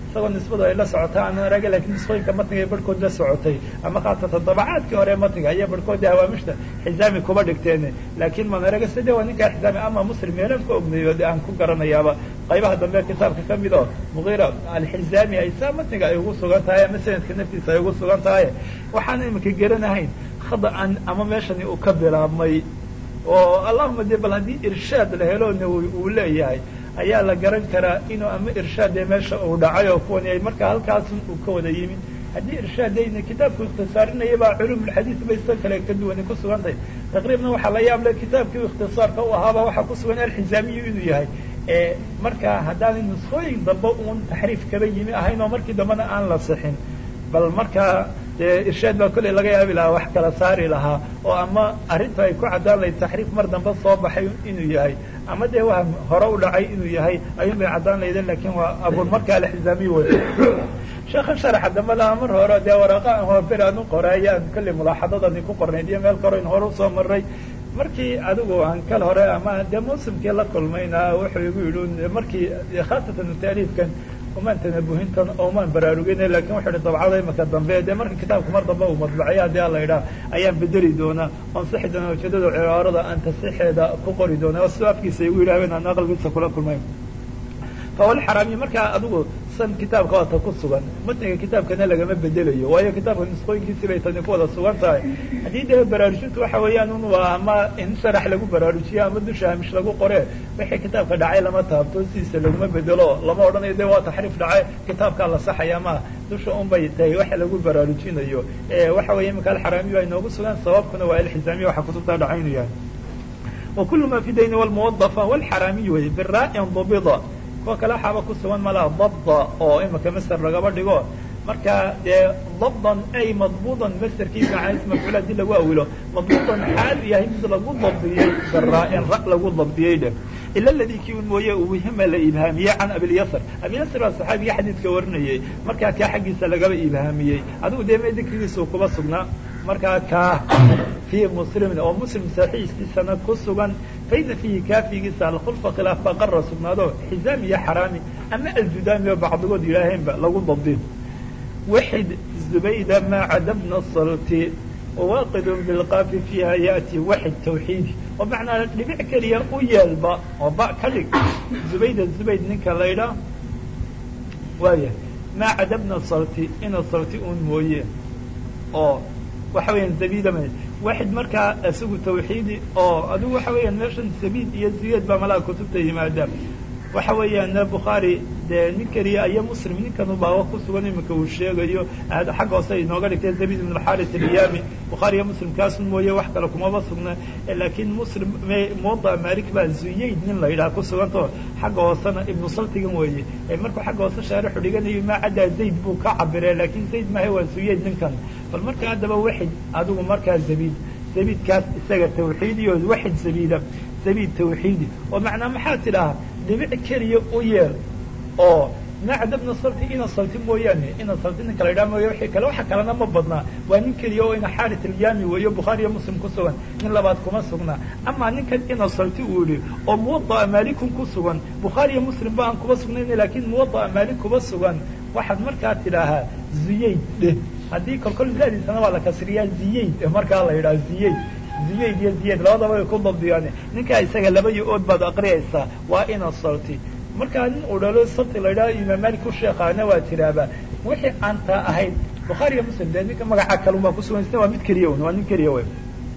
isagoo nisbadu ay la socotaa aan araga laakiin nisbooyinka matniga ay barhkood la socotay ama khaasatan dabacaadkii hore matniga ayaa barhkood hawaamishta xizaami kuba dhigteen laakiin manaraga side waa ninkaa xizaami ama muslim meelan ka ognayo de aan ku garanayaaba qaybaha dambe kitaabka ka mid oo mugiira alxizaami ay saa matniga ay ugu sugan tahay ama sanadka naftiisa ay ugu sugan tahay waxaan imika garanahayn khada'an ama meeshani uu ka bilaabmay oo allahuma de bal haddii irshaad la helo nawowi uu leeyahay ayaa la garan karaa inuu ama irshaad ee meesha uu dhacay oo kuwan ay markaa halkaasun uu ka wada yimid haddii irshaadayna kitaabku ikhtisaarinaya baa culumulxadiis bay sa kale ka duwani ku sugan tahay taqriibna waxaa la yaab le kitaabkii ikhtisaarka u ahaaba waxaa ku sugan alxizaamiyu inuu yahay marka haddaanay nuskhooyin dambe uun taxriif kaba yimi ahayn oo markii dambena aan la sixin bal markaa dee irshaad baa kolley laga yaabi lahaa wax kala saari lahaa oo ama arrinta ay ku caddaan lahayd taxriif mar dambe soo baxay inuu yahay ama dee waa hore u dhacay inuu yahay ayuun bay caddaan laydeen lakin waa abun marka alxizaamiy way sheekhan sharaxa dambe lahaa mar hore dee waraaqa aan hoobir aan u qoray aan kolley mulaaxadadani ku qornayd iyo meel kore in hore usoo maray markii adigu aan kal hore ama dee muusimkii la kulmayna wuxuu igu yidhi markii khaasatan taaliifkan umaan tanabuhintan oomaan baraarugin lakin wuxuu ihi dabcada imaka dambe dee marka kitaabka mar dambe uu madbacaya hadii ala idhaah ayaan bedeli doonaa oon sixi doona ujeedada cibaarada aan tasixeeda ku qori doona oo sidoo afkiisa igu yidhaaheen aan aqalkiisa kula kulmay fawalxaraamiy markaa adigu san kitaabka waata ku sugan matniga kitaabkana lagama bedelayo waayo kitaabka nusqooyinkiisi bay tani ku wada sugan tahay haddii dee baraarujintu waxa weeyaan un waa ama in sharax lagu baraarujiyo ama dusha hamish lagu qore wixii kitaabka dhacay lama taabto sidiisa laguma bedelo lama odhanayo de waa taxriif dhacay kitaabkaa la saxaya ma dusha un bay tahay waxa lagu baraarujinayo waxa weeye imika alxaraamiy baa inoogu sugan sababkuna waa alxizaamiya waxa kutubtaa dhacay inuu yahay wakulu ma fi dayni walmuwadafa walxaraamiy wey biraain dubida kuwa kale waxaaba ku sugan malaha dabda oo imika maser lagaba dhigo marka dee dabdan ay madbuudan maserkiisa macaanis mafcuul hadii lagu awilo madbuudan xaal yahay mid lagu dabdiyey biraain ra lagu dabdiyey dhe ila ladii kii un mooye uwihima la ibhaamiyey can abilyasr abilyasr baa saxaabiga xadiidka warinayey markaa kaa xaggiisa lagaba ibhaamiyey adigu dee me dikrigiisa kuba sugnaa markaa kaa fi muslimin oo muslim saxiiskiisana ku sugan faida fiihi kaafigiisa alkhulfa khilaaf baa qarra sugnaado xizaami iyo xaraami ama aljudaami oo bacdigood yidhaaheenba lagu dabdin waxid zubayda maa cadabna salti wawaqidun bilqaafi fiiha yaati waxid tawxiidi oo macnaa dhibic keliya u yeelba oo ba ka dhig zubayda zubayd ninka laydhaa waaya maa cadabna salti ina salti un mooye oo waxa weeyaan zabida ma waxid markaa isagu tawxiidi oo adigu waxa weeyaan meeshan zabiid iyo ziyad baa malaha kutubta yimaada waxa weeyaan bukhaari dee nin keliya iyo muslim ninkan ubaa ku sugan imika uu sheegayo xagga hoose inooga dhigtay zabid ibn alxaris alyami bukhaari iyo muslim kaasun mooye wax kale kumaba sugna laakiin muslim muwada malik baa zuyayd nin la yidhaha ku suganto xagga hoosena ibnu saltigan weeye markuu xagga hoose shaarixu dhiganayo maa caddaa zayd buu ka cabire laakiin zayd mahay waa zuyayd ninkan bal marka haddaba waxid adigu markaa zabid zabidkaas isaga tawxiidi oo waxid zabida zabid tawxiidi oo macnaa maxaa tidhaha dhibic keliya u yeel oo macdabna salti ina salti mooyaane ina salti ninka la yidhaha mooya wixii kale waxa kalena ma badnaa waa nin keliya oo ina xaaris alyami weeyo bukhaari iyo muslim ku sugan nin labaad kuma sugnaa ama ninkan ina salti uu yihi oo muwada'a maalikun ku sugan bukhaari iyo muslim ba aan kuba sugnayn laakiin muwada'a maalik kuba sugan waxaad markaa tidhaahaa ziyayd dheh haddii kolkol zaadiisana waa la kasriyaa ziyayd markaa la yidhaha ziyayd ziyayd iyo ziyayd labadaba way ku dabdiyaan ninkaa isaga laba yo ood baad aqriyaysaa waa ina salti markaa nin uu dhalo sabti la yidhaha imaam malik u sheekaana waa tiraaba wixii aan taa ahayd bukhaari iyo muslim dee ninka magaca kalun baa kusugan isna waa mid keliya un waa nin keliya wey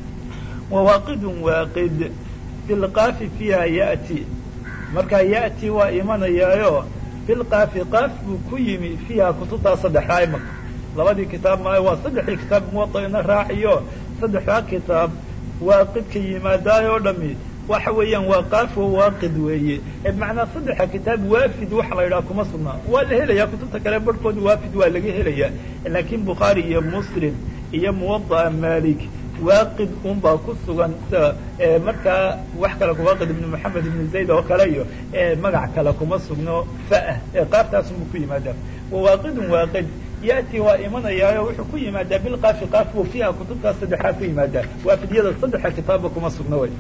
wawaaqidun waaqid bilqaafi fiiha ya'ti markaa ya'ti waa imanayaayo bilqaafi qaaf buu ku yimi fiiha kutubtaa saddexdaa imaka labadii kitaab maayo waa saddexdii kitaab muwada ina raaciyo saddexdaa kitaab waaqidka yimaadaayoo dhami waxa weeyaan waa qaaf oo waaqid weeye macnaa saddexa kitaab waafid waxa la yidhaha kuma sugnaa waa la helayaa kutubta kale barhkood waafid waa laga helayaa laakiin bukhaari iyo muslim iyo muwada'a malik waaqid un baa ku sugan markaa wax kale waaqid ibn moxamed ibn zayd oo kale iyo magac kale kuma sugno fa'ah qaaftaasuma ku yimaadaa wawaaqidun waaqid ya'ti waa imanayaayo wuxuu ku yimaadaa bilqaafi qaaf buu fiiha kutubtaas saddexaa ku yimaadaa waafidiyada saddexa kitaabba kuma sugno way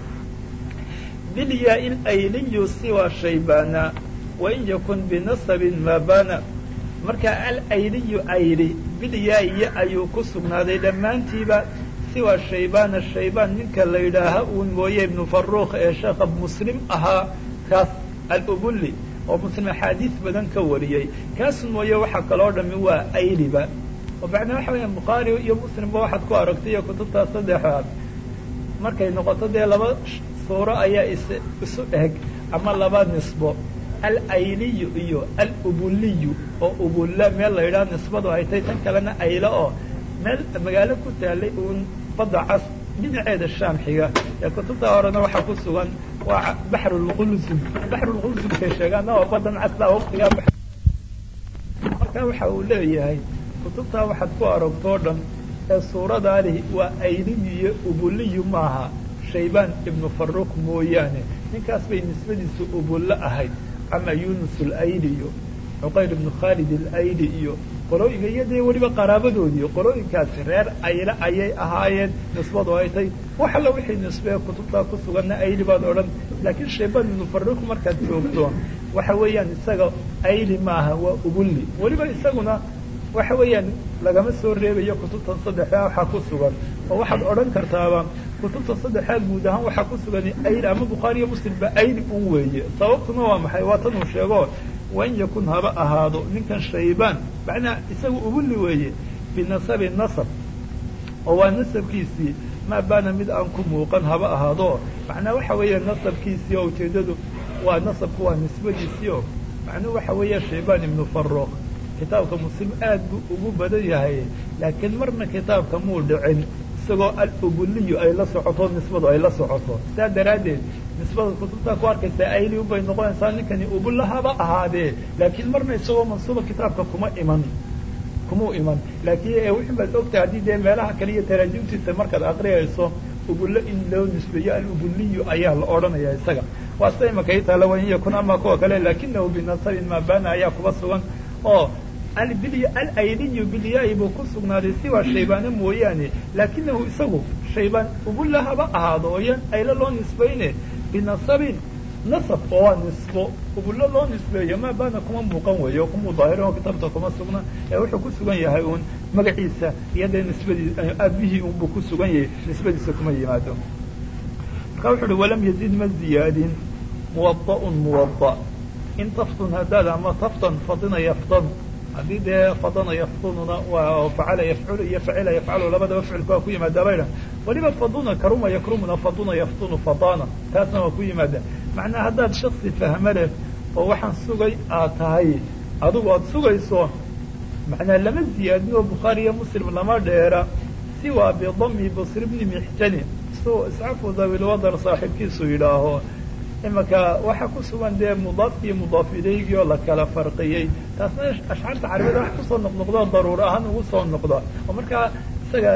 bilyaa-il ayliyu siwa shaybana wain yakun binasabin ma bana marka alayliyu ayli bilyaaiyo ayuu ku sugnaaday dhammaantiiba siwa shaybaan shaybaan ninka la yidhaaha uun mooye ibnu faruuq ee sheekha muslim ahaa kaas alubulli oo muslim axaadiis badan ka wariyey kaas mooye waxa kaloo dhami waa ayliba oo macnaa waxa weeyaan bukhaari iyo muslimba waxaad ku aragtay iyo kutubtaas saddexaad markay noqoto dee laba suuro ayaa is isu eg ama laba nisbo alayliyu iyo alubulliyu oo ubulla meel la yidhaha nisbadu ay tahay tan kalena aylo oo meel magaalo ku taalay uun badda cas dhinaceeda shaam xiga ee kutubta horena waxaa ku sugan waa baxrulqulsum baxrulqulsumkay sheegaana oo badan casla waqtigaa marka waxa uu leeyahay kutubtaa waxaad ku aragtoo dhan ee suuradaali waa ayliyu iyo ubulliyu maaha shaybaan ibnu faruuq mooyaane ninkaas bay nisbadiisu ubullo ahayd ama yunus alayli iyo cuqayr ibnu khaalid alayli iyo qolooyinka iyo dee weliba qaraabadoodii qolooyinkaasi reer ayle ayay ahaayeen nisbadu ay tay wax alla wixii nisbee kutubtaa ku suganna ayli baad odhan laakiin shaybaan ibnu faruuq markaad joogto waxa weeyaan isaga ayli maaha waa ubulli weliba isaguna waxa weeyaan lagama soo reebayo kutubtan saddexdaa waxaa ku sugan oo waxaad odhan kartaaba kutubta saddexdaa guud ahaan waxaa ku sugan ayli ama bukhaari iyo muslim ba ayli un weeye sababtuna waa maxay waa tan uu sheego wain yakun haba ahaado ninkan shaybaan macnaa isaga ubulli weeye binasabi nasab oo waa nasabkiisii maa baana mid aan ku muuqan haba ahaado macnaa waxa weeya nasabkiisii oo ujeedadu waa nasabku waa nisbadiisii oo macnuu waxa weeya shaybaan ibnu faruuq kitaabka muslim aad buu ugu badan yahay laakiin marna kitaabka muu dhicin isagoo alubulliyu ay la socoto nisbadu ay la socoto sidaa daraaddeed nisbada kutubtaa ku arkaysa ayli unbay noqonaysaa ninkani ubulla haba ahaadee laakiin marna isagoo mansuuba kitaabka kuma iman kumuu iman laakiin wixii baad ogtahay haddii dee meelaha kale iyo taraajimtiisa markaad aqriyayso ubullo in loo nisbeeyo alubulliyu ayaa la odhanaya isaga waa sida imaka itaala wain yakun ama kuwa kale laakinahu binasabin maa baana ayaa kuba sugan oo alayliyu bilyaai buu ku sugnaaday siwaa shaybaane mooyaane laakinahu isagu shaybaan ubulla haba ahaado ooyan aylo loo nisbayne binasabin nasab oo waa nisbo ubullo loo nisbeeyo maa baana kuma muuqan weeyo kumuu daahirin oo kitaabta kuma sugna ee wuxuu ku sugan yahay uun magaciisa iyo dee nisbadii aabihii unbuu ku sugan yahay nisbadiisa kuma yimaado marka wuxu uhi walam yazid ma ziyaadin muwada'un muwada in taftun haddaad ama taftan fadina yaftan haddii dee fadana yaftununa waa facala yafculu iyo facila yafcalu labadaba ficilku waa ku yimaada bayda weliba faduna karuma yakrumuna faduna yaftunu fadana taasna waa ku yimaada macnaa haddaad shaksi fahmo leh oo waxaan sugay aad tahay adigu aad sugayso macnaa lama ziyaadin oo bukhaari iyo muslim lama dheera siwa bidami basr bni mixjani so iscafu dawilwadar saaxiibkiisu yidhaaho imaka waxa ku sugan dee mudaafkii mudaaf ilaygi oo la kala farqiyey taasna ashcaarta carabiyada wax kusoo noqnoqdo daruur ahaan ugu soo noqda oo markaa isaga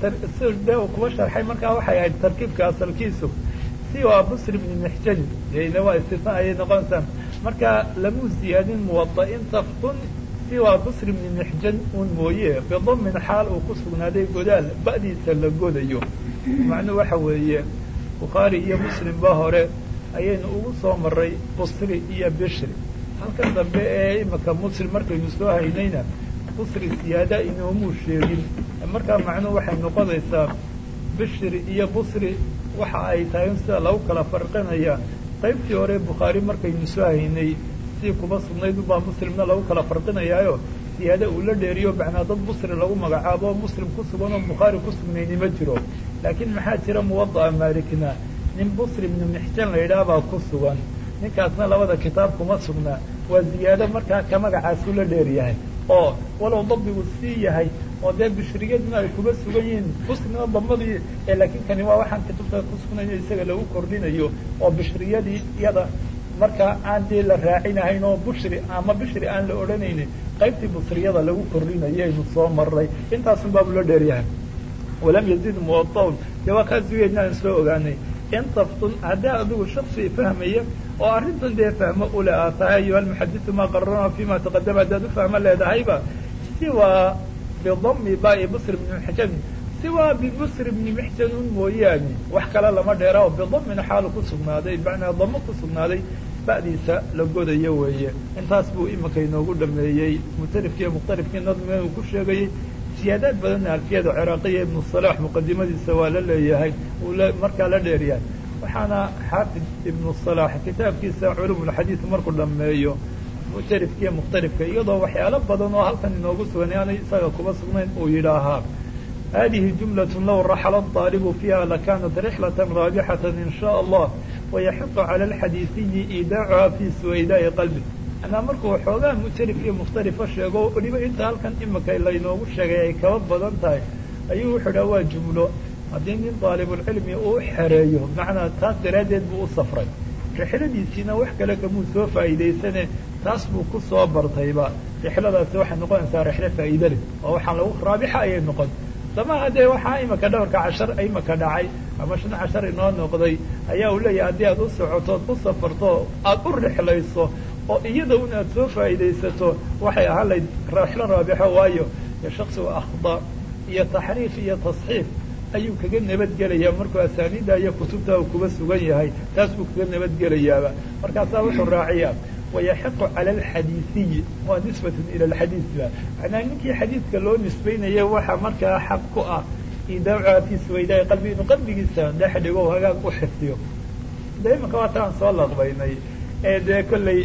de kuba sharxay markaa waxay ahayd tarkiibka asalkiisu siwa busr bni mixjani dena waa istisnaa ayay noqonaysaa marka lamu ziyaadin muwada'in taftun siwa busr bni mixjan un mooye bidamin xaal uu ku sugnaaday godaal ba'diisa la godayo macnuu waxa weeye bukhaari iyo muslim ba hore ayaynu ugu soo maray busri iyo bishri halkan dambe ee imaka muslim markaynu soo haynayna busri siyaada inoomuu sheegin markaa macnuhu waxay noqonaysaa bishri iyo busri waxa ay tahay in sida lagu kala farqinaya qaybtii hore bukhaari markaynu soo haynay si kuba sugnayd ubaa muslimna lagu kala farqinayaayo siyaada uu la dheeriyo macnaa dad busri lagu magacaabo muslim ku sugan oo bukhaari ku sugnayni ma jiro laakiin maxaa jira muwada'a maalikna nin busri ibnu mixjan la yidhaha baa ku sugan ninkaasna labada kitaab kuma sugna waa ziyaado markaa ka magacaasu la dheer yahay oo walow dabdigu sii yahay oo dee bishriyaduna ay kuba sugan yihiin busrina damadii ee laakiin kani waa waxaan kutubta ku sugnayo isaga lagu kordhinayo oo bishriyadii iyada markaa aan dee la raacinahayn oo bushri ama bishri aan la odhanaynin qaybtii busriyada lagu kordhinayo aynu soo maray intaasun baabu la dheer yahay walam yazid muwadaun dee waa kaa zugeedna aan soo ogaanay in taftun haddaa adigu shaksi fahmaya oo arrintan dee fahmo ule aa tahay ayuha almuxadisu maa qararna fima taqadama haddaad ufahmo leedahayba siwa bidami bai busr bni mixjan siwa bibusr bni mixjanun mooyaane wax kale lama dheera oo bidamin xaalu ku sugnaaday macnaa damo ku sugnaaday ba'diisa la godayo weeye intaas buu imika inoogu dhameeyey mutarifkiiyo mukhtarifkii nadmiga uu ku sheegayey siyaadaad badanna alfiyada ciraaqiya ibnu salaax muqadimadiisa waa la leeyahay uu markaa la dheeryahay waxaana xaafid ibnu salaax kitaabkiisa culumulxadiid markuu dhameeyo mutarifkiiyo mukhtarifka iyadoo waxyaalo badan oo halkan inoogu sugan aanay isaga kuba sugnayn uu yidhaahaa hadihi jumlaة low raxla الطaalibu fiiha lakanat rixlaة raabixaة in shaء allah wayaxiqu calى اlxadiiثiyi iidaacuha fi suwaydaa'i qalbi anaa markuu xoogaa mutarif iyo mukhtarifa sheego weliba inta halkan imika laynoogu sheegay ay kaba badan tahay ayuu wuxuu dhaha waa jumlo haddii nin daalibulcilmi uu xereeyo macnaa taas daraaddeed buu u safray rixladiisiina wax kale kamuu soo faa'iidaysane taas buu ku soo bartayba rixladaasi waxay noqonaysaa rixlo faa'iide leh oo waxaan lagu raabixa ayay noqon samaha dee waxaa imika dhowrka cashar imika dhacay ama shan cashar inoo noqday ayaa uu leeyahay haddii aad u socotood u safarto aad u rixlayso oo iyada un aad soo faa'iidaysato waxay ahaan layd rixlo raabixo waayo shaksigu akhda iyo taxriif iyo tasxiif ayuu kaga nabadgelayaa markuu asaaniida iyo kutubta uu kuba sugan yahay taas buu kaga nabadgelayaaba markaasaa wuxuu raaciyaa wayaxiqu cala alxadiiثiyi waa nisbatun ila alxadiid ba macnaa ninkii xadiidka loo nisbaynaya waxaa markaa xaq ku ah idaacuha fi suwaydaa'i qalbi inuu qalbigiisa dhex dhigo hagaag u xifdiyo de imika waa taan soo laqbaynay ee dee kollay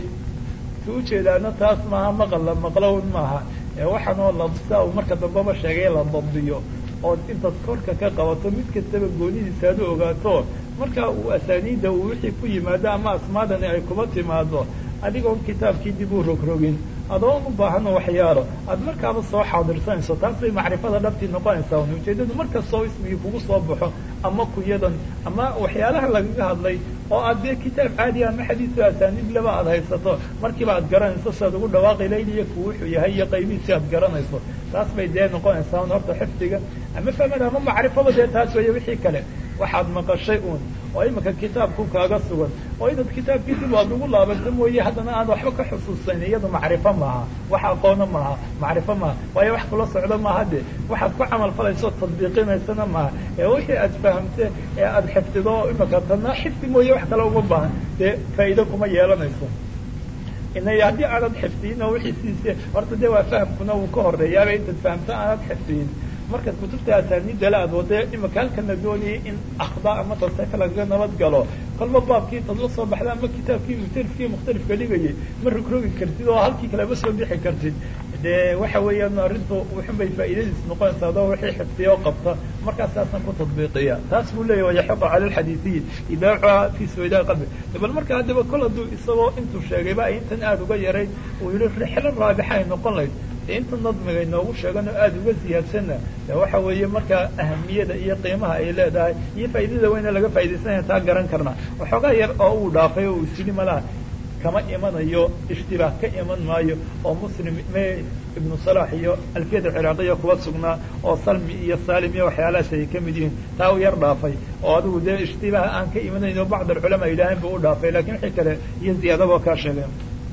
si ujeedaana taas maaha maqalla maqlown maaha waxaanoo labsa uu marka dambaba sheegay la dabdiyo oo intaad korka ka qabato mid kastaba goonidiisa aad u ogaato marka uu asaaniida uu wixii ku yimaado ama asmaadani ay kuba timaado adigoon kitaabkii dib u rogrogin adoon u baahano waxyaalo aad markaaba soo xaadirsanayso taas bay macrifada dhabtii noqonaysaa ujeedadu markastoo ismigii kugu soo baxo ama kuyadan ama waxyaalaha lagaga hadlay oo aad dee kitaab caadi ama xadiisu asaaniid laba aad haysato markiiba aad garanayso si aad ugu dhawaaqi layl iyo ku wuxuu yahay iyo qaybihiisi aad garanayso taas bay dee noqonaysaa un horta xifdiga ama fahmada ama macrifada dee taas weeye wixii kale waxaad maqashay uun oo imika kitaabku kaaga sugan oo inaad kitaabkii dib aad ugu laabanto mooye haddana aan waxba ka xusuusayn iyadu macrifo maaha wax aqoona maaha macrifo maaha waayo wax kula socdo maaha de waxaad ku camal falayso tadbiiqinaysana maaha ee wixii aad fahamte ee aad xifdido imika tana xifdi mooye wax kale uma baahan dee faa'iido kuma yeelanayso inay haddii aanad xifdiyin oo wixii siise horta dee waa fahamkuna wuu ka horeeyaaba intaad fahamto aanad xifdiyin markaad kutubta asaaniidda la aad wade imika halkan la doonayay in akhda ama tasxiif lagaga nabad galo kolba baabkii intaad la soo baxda ama kitaabkii mutarifkii mukhtalifka dhigayay ma rogrogi kartid oo halkii kalema soo bixi kartid dee waxa weeyaan arrintu wuxun bay faa'iidadiis noqonaysaa adoo wixii xifdiya oo qabta markaas saasan ku tadbiiqiya taas buu leeyahy wayaxiqu cala alxadiiثiyi idaacuha fi suwaydaa qalbi bal marka haddaba kol hadduu isagoo intuu sheegayba ay intan aada uga yarayd uu yihi rixlo raabixa ay noqon layd inta nadmiga inoogu sheegano aada uga siyaadsanna de waxa weeye markaa ahamiyada iyo qiimaha ay leedahay iyo faa'iidada weyna laga faa'iidaysanaya taa garan karna waxoogaa yar oo uu dhaafay oo uu isili malaha kama imanayo ishtibaah ka iman maayo oo muslim me ibnu salaax iyo alfiyada ciraaqiya kuwa sugnaa oo salmi iyo salim iyo waxyaalahaas ay ka mid yihiin taa uu yar dhaafay oo adigu dee ishtibaah aan ka imanayn oo bacd alculamaa yidhaaheen buu u dhaafay lakin wixii kale iyo ziyaadaba kaa sheegeen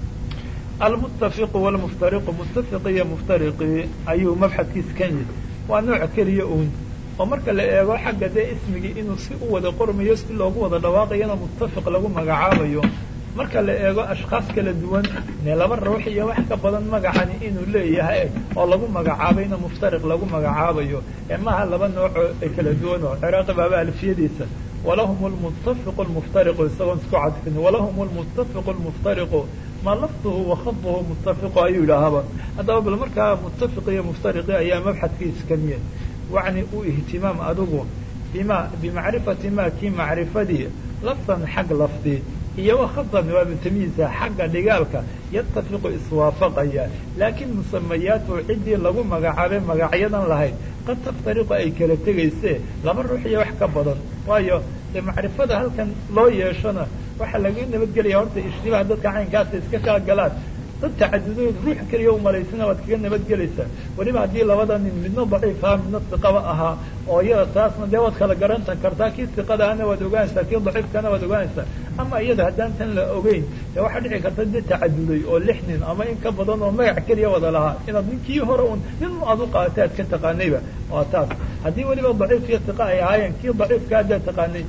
almuttafiqu walmuftariqu muttafiqi iyo muftariqii ayuu mabxadkiisa kan yahay waa nooc keliya uun oo marka la eego xagga dee ismigii inuu si u wada qormayo si loogu wada dhawaaqayana muttafiq lagu magacaabayo marka la eego ashkhaas kala duwan ne laba ruux iyo wax ka badan magacani inuu leeyahay oo lagu magacaabayna muftariq lagu magacaabayo ee maaha laba nooco ay kala duwan oo ciraaqi baaba alfiyadiisa walahum lmuttafiqu lmuftariqu isagoon isku cadfin walahum lmuttafiqu lmuftariqu ma lafduhu wakhaduhu muttafiqu ayuu yidhaahaba haddaba bal markaa muttafiq iyo muftariqi ayaa mabxadkiisa kamiya wacni u ihtimaam adigu bima bimacrifati ma kii macrifadii lafdan xag lafdi iyo wakhadan waa bitamiisa xagga dhigaalka yatafiqu iswaafaqaya laakiin musamayaatu ciddii lagu magacaabay magacyadan lahayd qad taftariqu ay kala tegayse laba ruux iyo wax ka badan waayo dee macrifada halkan loo yeeshona waxaa laga nabadgelaya horta ishtibaah dadka caynkaasa iska kala galaan dad tacadudood ruux keliya umalaysana waad kaga nabadgelaysaa weliba haddii labada nin midna daciif ahaa midna siqaba ahaa oo iyada taasna dee waad kala garantan kartaa kii siqada ahna waad ogaanaysaa kii daciifkana waad ogaanaysaa ama iyada haddaan tan la ogeyn dee waxaa dhici karta dee tacaduday oo lix nin ama in ka badan oo magac keliya wada lahaa inaad ninkii hore un nin aad u qaatay aad ka taqaanayba waa taas haddii weliba daciif iyo siqa ay ahaayeen kii daciifka haddaad taqaanay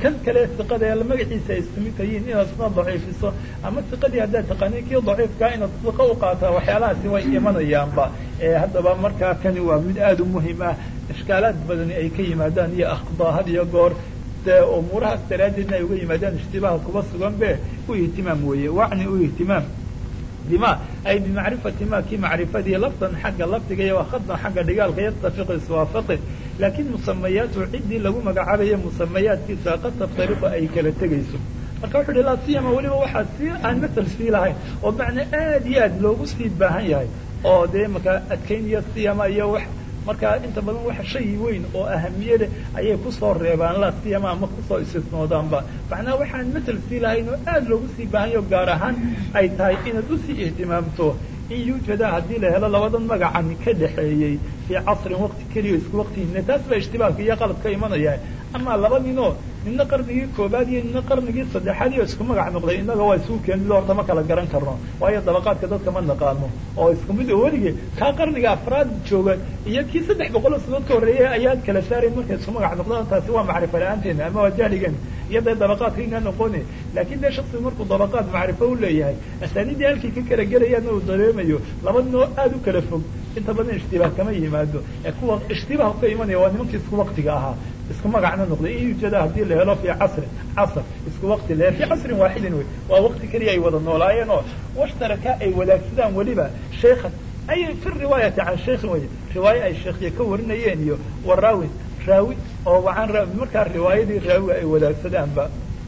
kan kale siqada ee magaciisa ay isku mid yihiin inaad isna daciifiso ama siqadii haddaad taqaaniin kii daciifkaa inaad siqo u qaataa waxyaalahaasi way imanayaanba haddaba markaa kani waa mid aada u muhim ah ishkaalaad badani ay ka yimaadaan iyo akhdaa had iyo goor dee umuurahaas daraaddeedna ay uga yimaadaan ishtibaaha kuba sugan be u ihtimaam weeye wacni u ihtimaam bima ay bimacrifati ma kii macrifadii lafdan xagga lafdiga iyo khadan xagga dhigaalka yattafiqu iswaafaqi laakiin musamayaatu ciddii lagu magacaabayo musamayaadkiisa qad taftariqu ay kala tegayso marka wuxu uhi laa siyama weliba waxaa si aan masal sii lahayn oo macna aad iyo aad loogu sii baahan yahay oo dee markaa adkayn iyo siyama iyo wax markaa inta badan wax shay weyn oo ahamiyada ayay kusoo reebaan laa siyama ama kusoo istisnoodaanba macnaha waxaan masal sii lahayn oo aad loogu sii baahan yaho gaar ahaan ay tahay inaad usii ihtimaamto in yuujada haddii la helo labadan magacan ka dhaxeeyey fii casrin waqti keliya isku waqtihiina taas baa ishtibaahka iyo qalad ka imanaya ama laba ninoo midna qarnigii koobaad iyo midna qarnigii saddexaad iyo isku magac noqday innaga waa isugu keen mid horta ma kala garan karno waayo dabaqaadka dadka ma naqaano oo isku mid oo weligii kaa qarniga afraad jooga iyo kii saddex boqol oo sanadood ka horreeyay ayaad kala saarayn markay isku magac noqdaan taasi waa macrifo la-aanteena ama waa jahligeena iyo dee dabaqaadka inaa noqoni laakiin dee shaksigu markuu dabaqaad macrifo u leeyahay asaaniidii halkii ka kala gelayaana uu dareemayo laba ninoo aada u kala fog inta badan ishtibaah kama yimaado ee kuwa ishtibaah ka imanaya waa nimankii isku waqtiga ahaa isku magacna noqday in yuujada haddii la helo fii casrin casr isku waqti le fii casrin waaxidin wey waa waqti keliya ay wada noolaayeen oo washtaraka ay wadaagsadaan weliba sheikhan ay fi riwaayati can sheikhin wey riwaaye ay sheekhya ka warinayeen iyo waraawin raawi oo wacan raawi markaa riwaayadii raawiga ay wadaagsadaaanba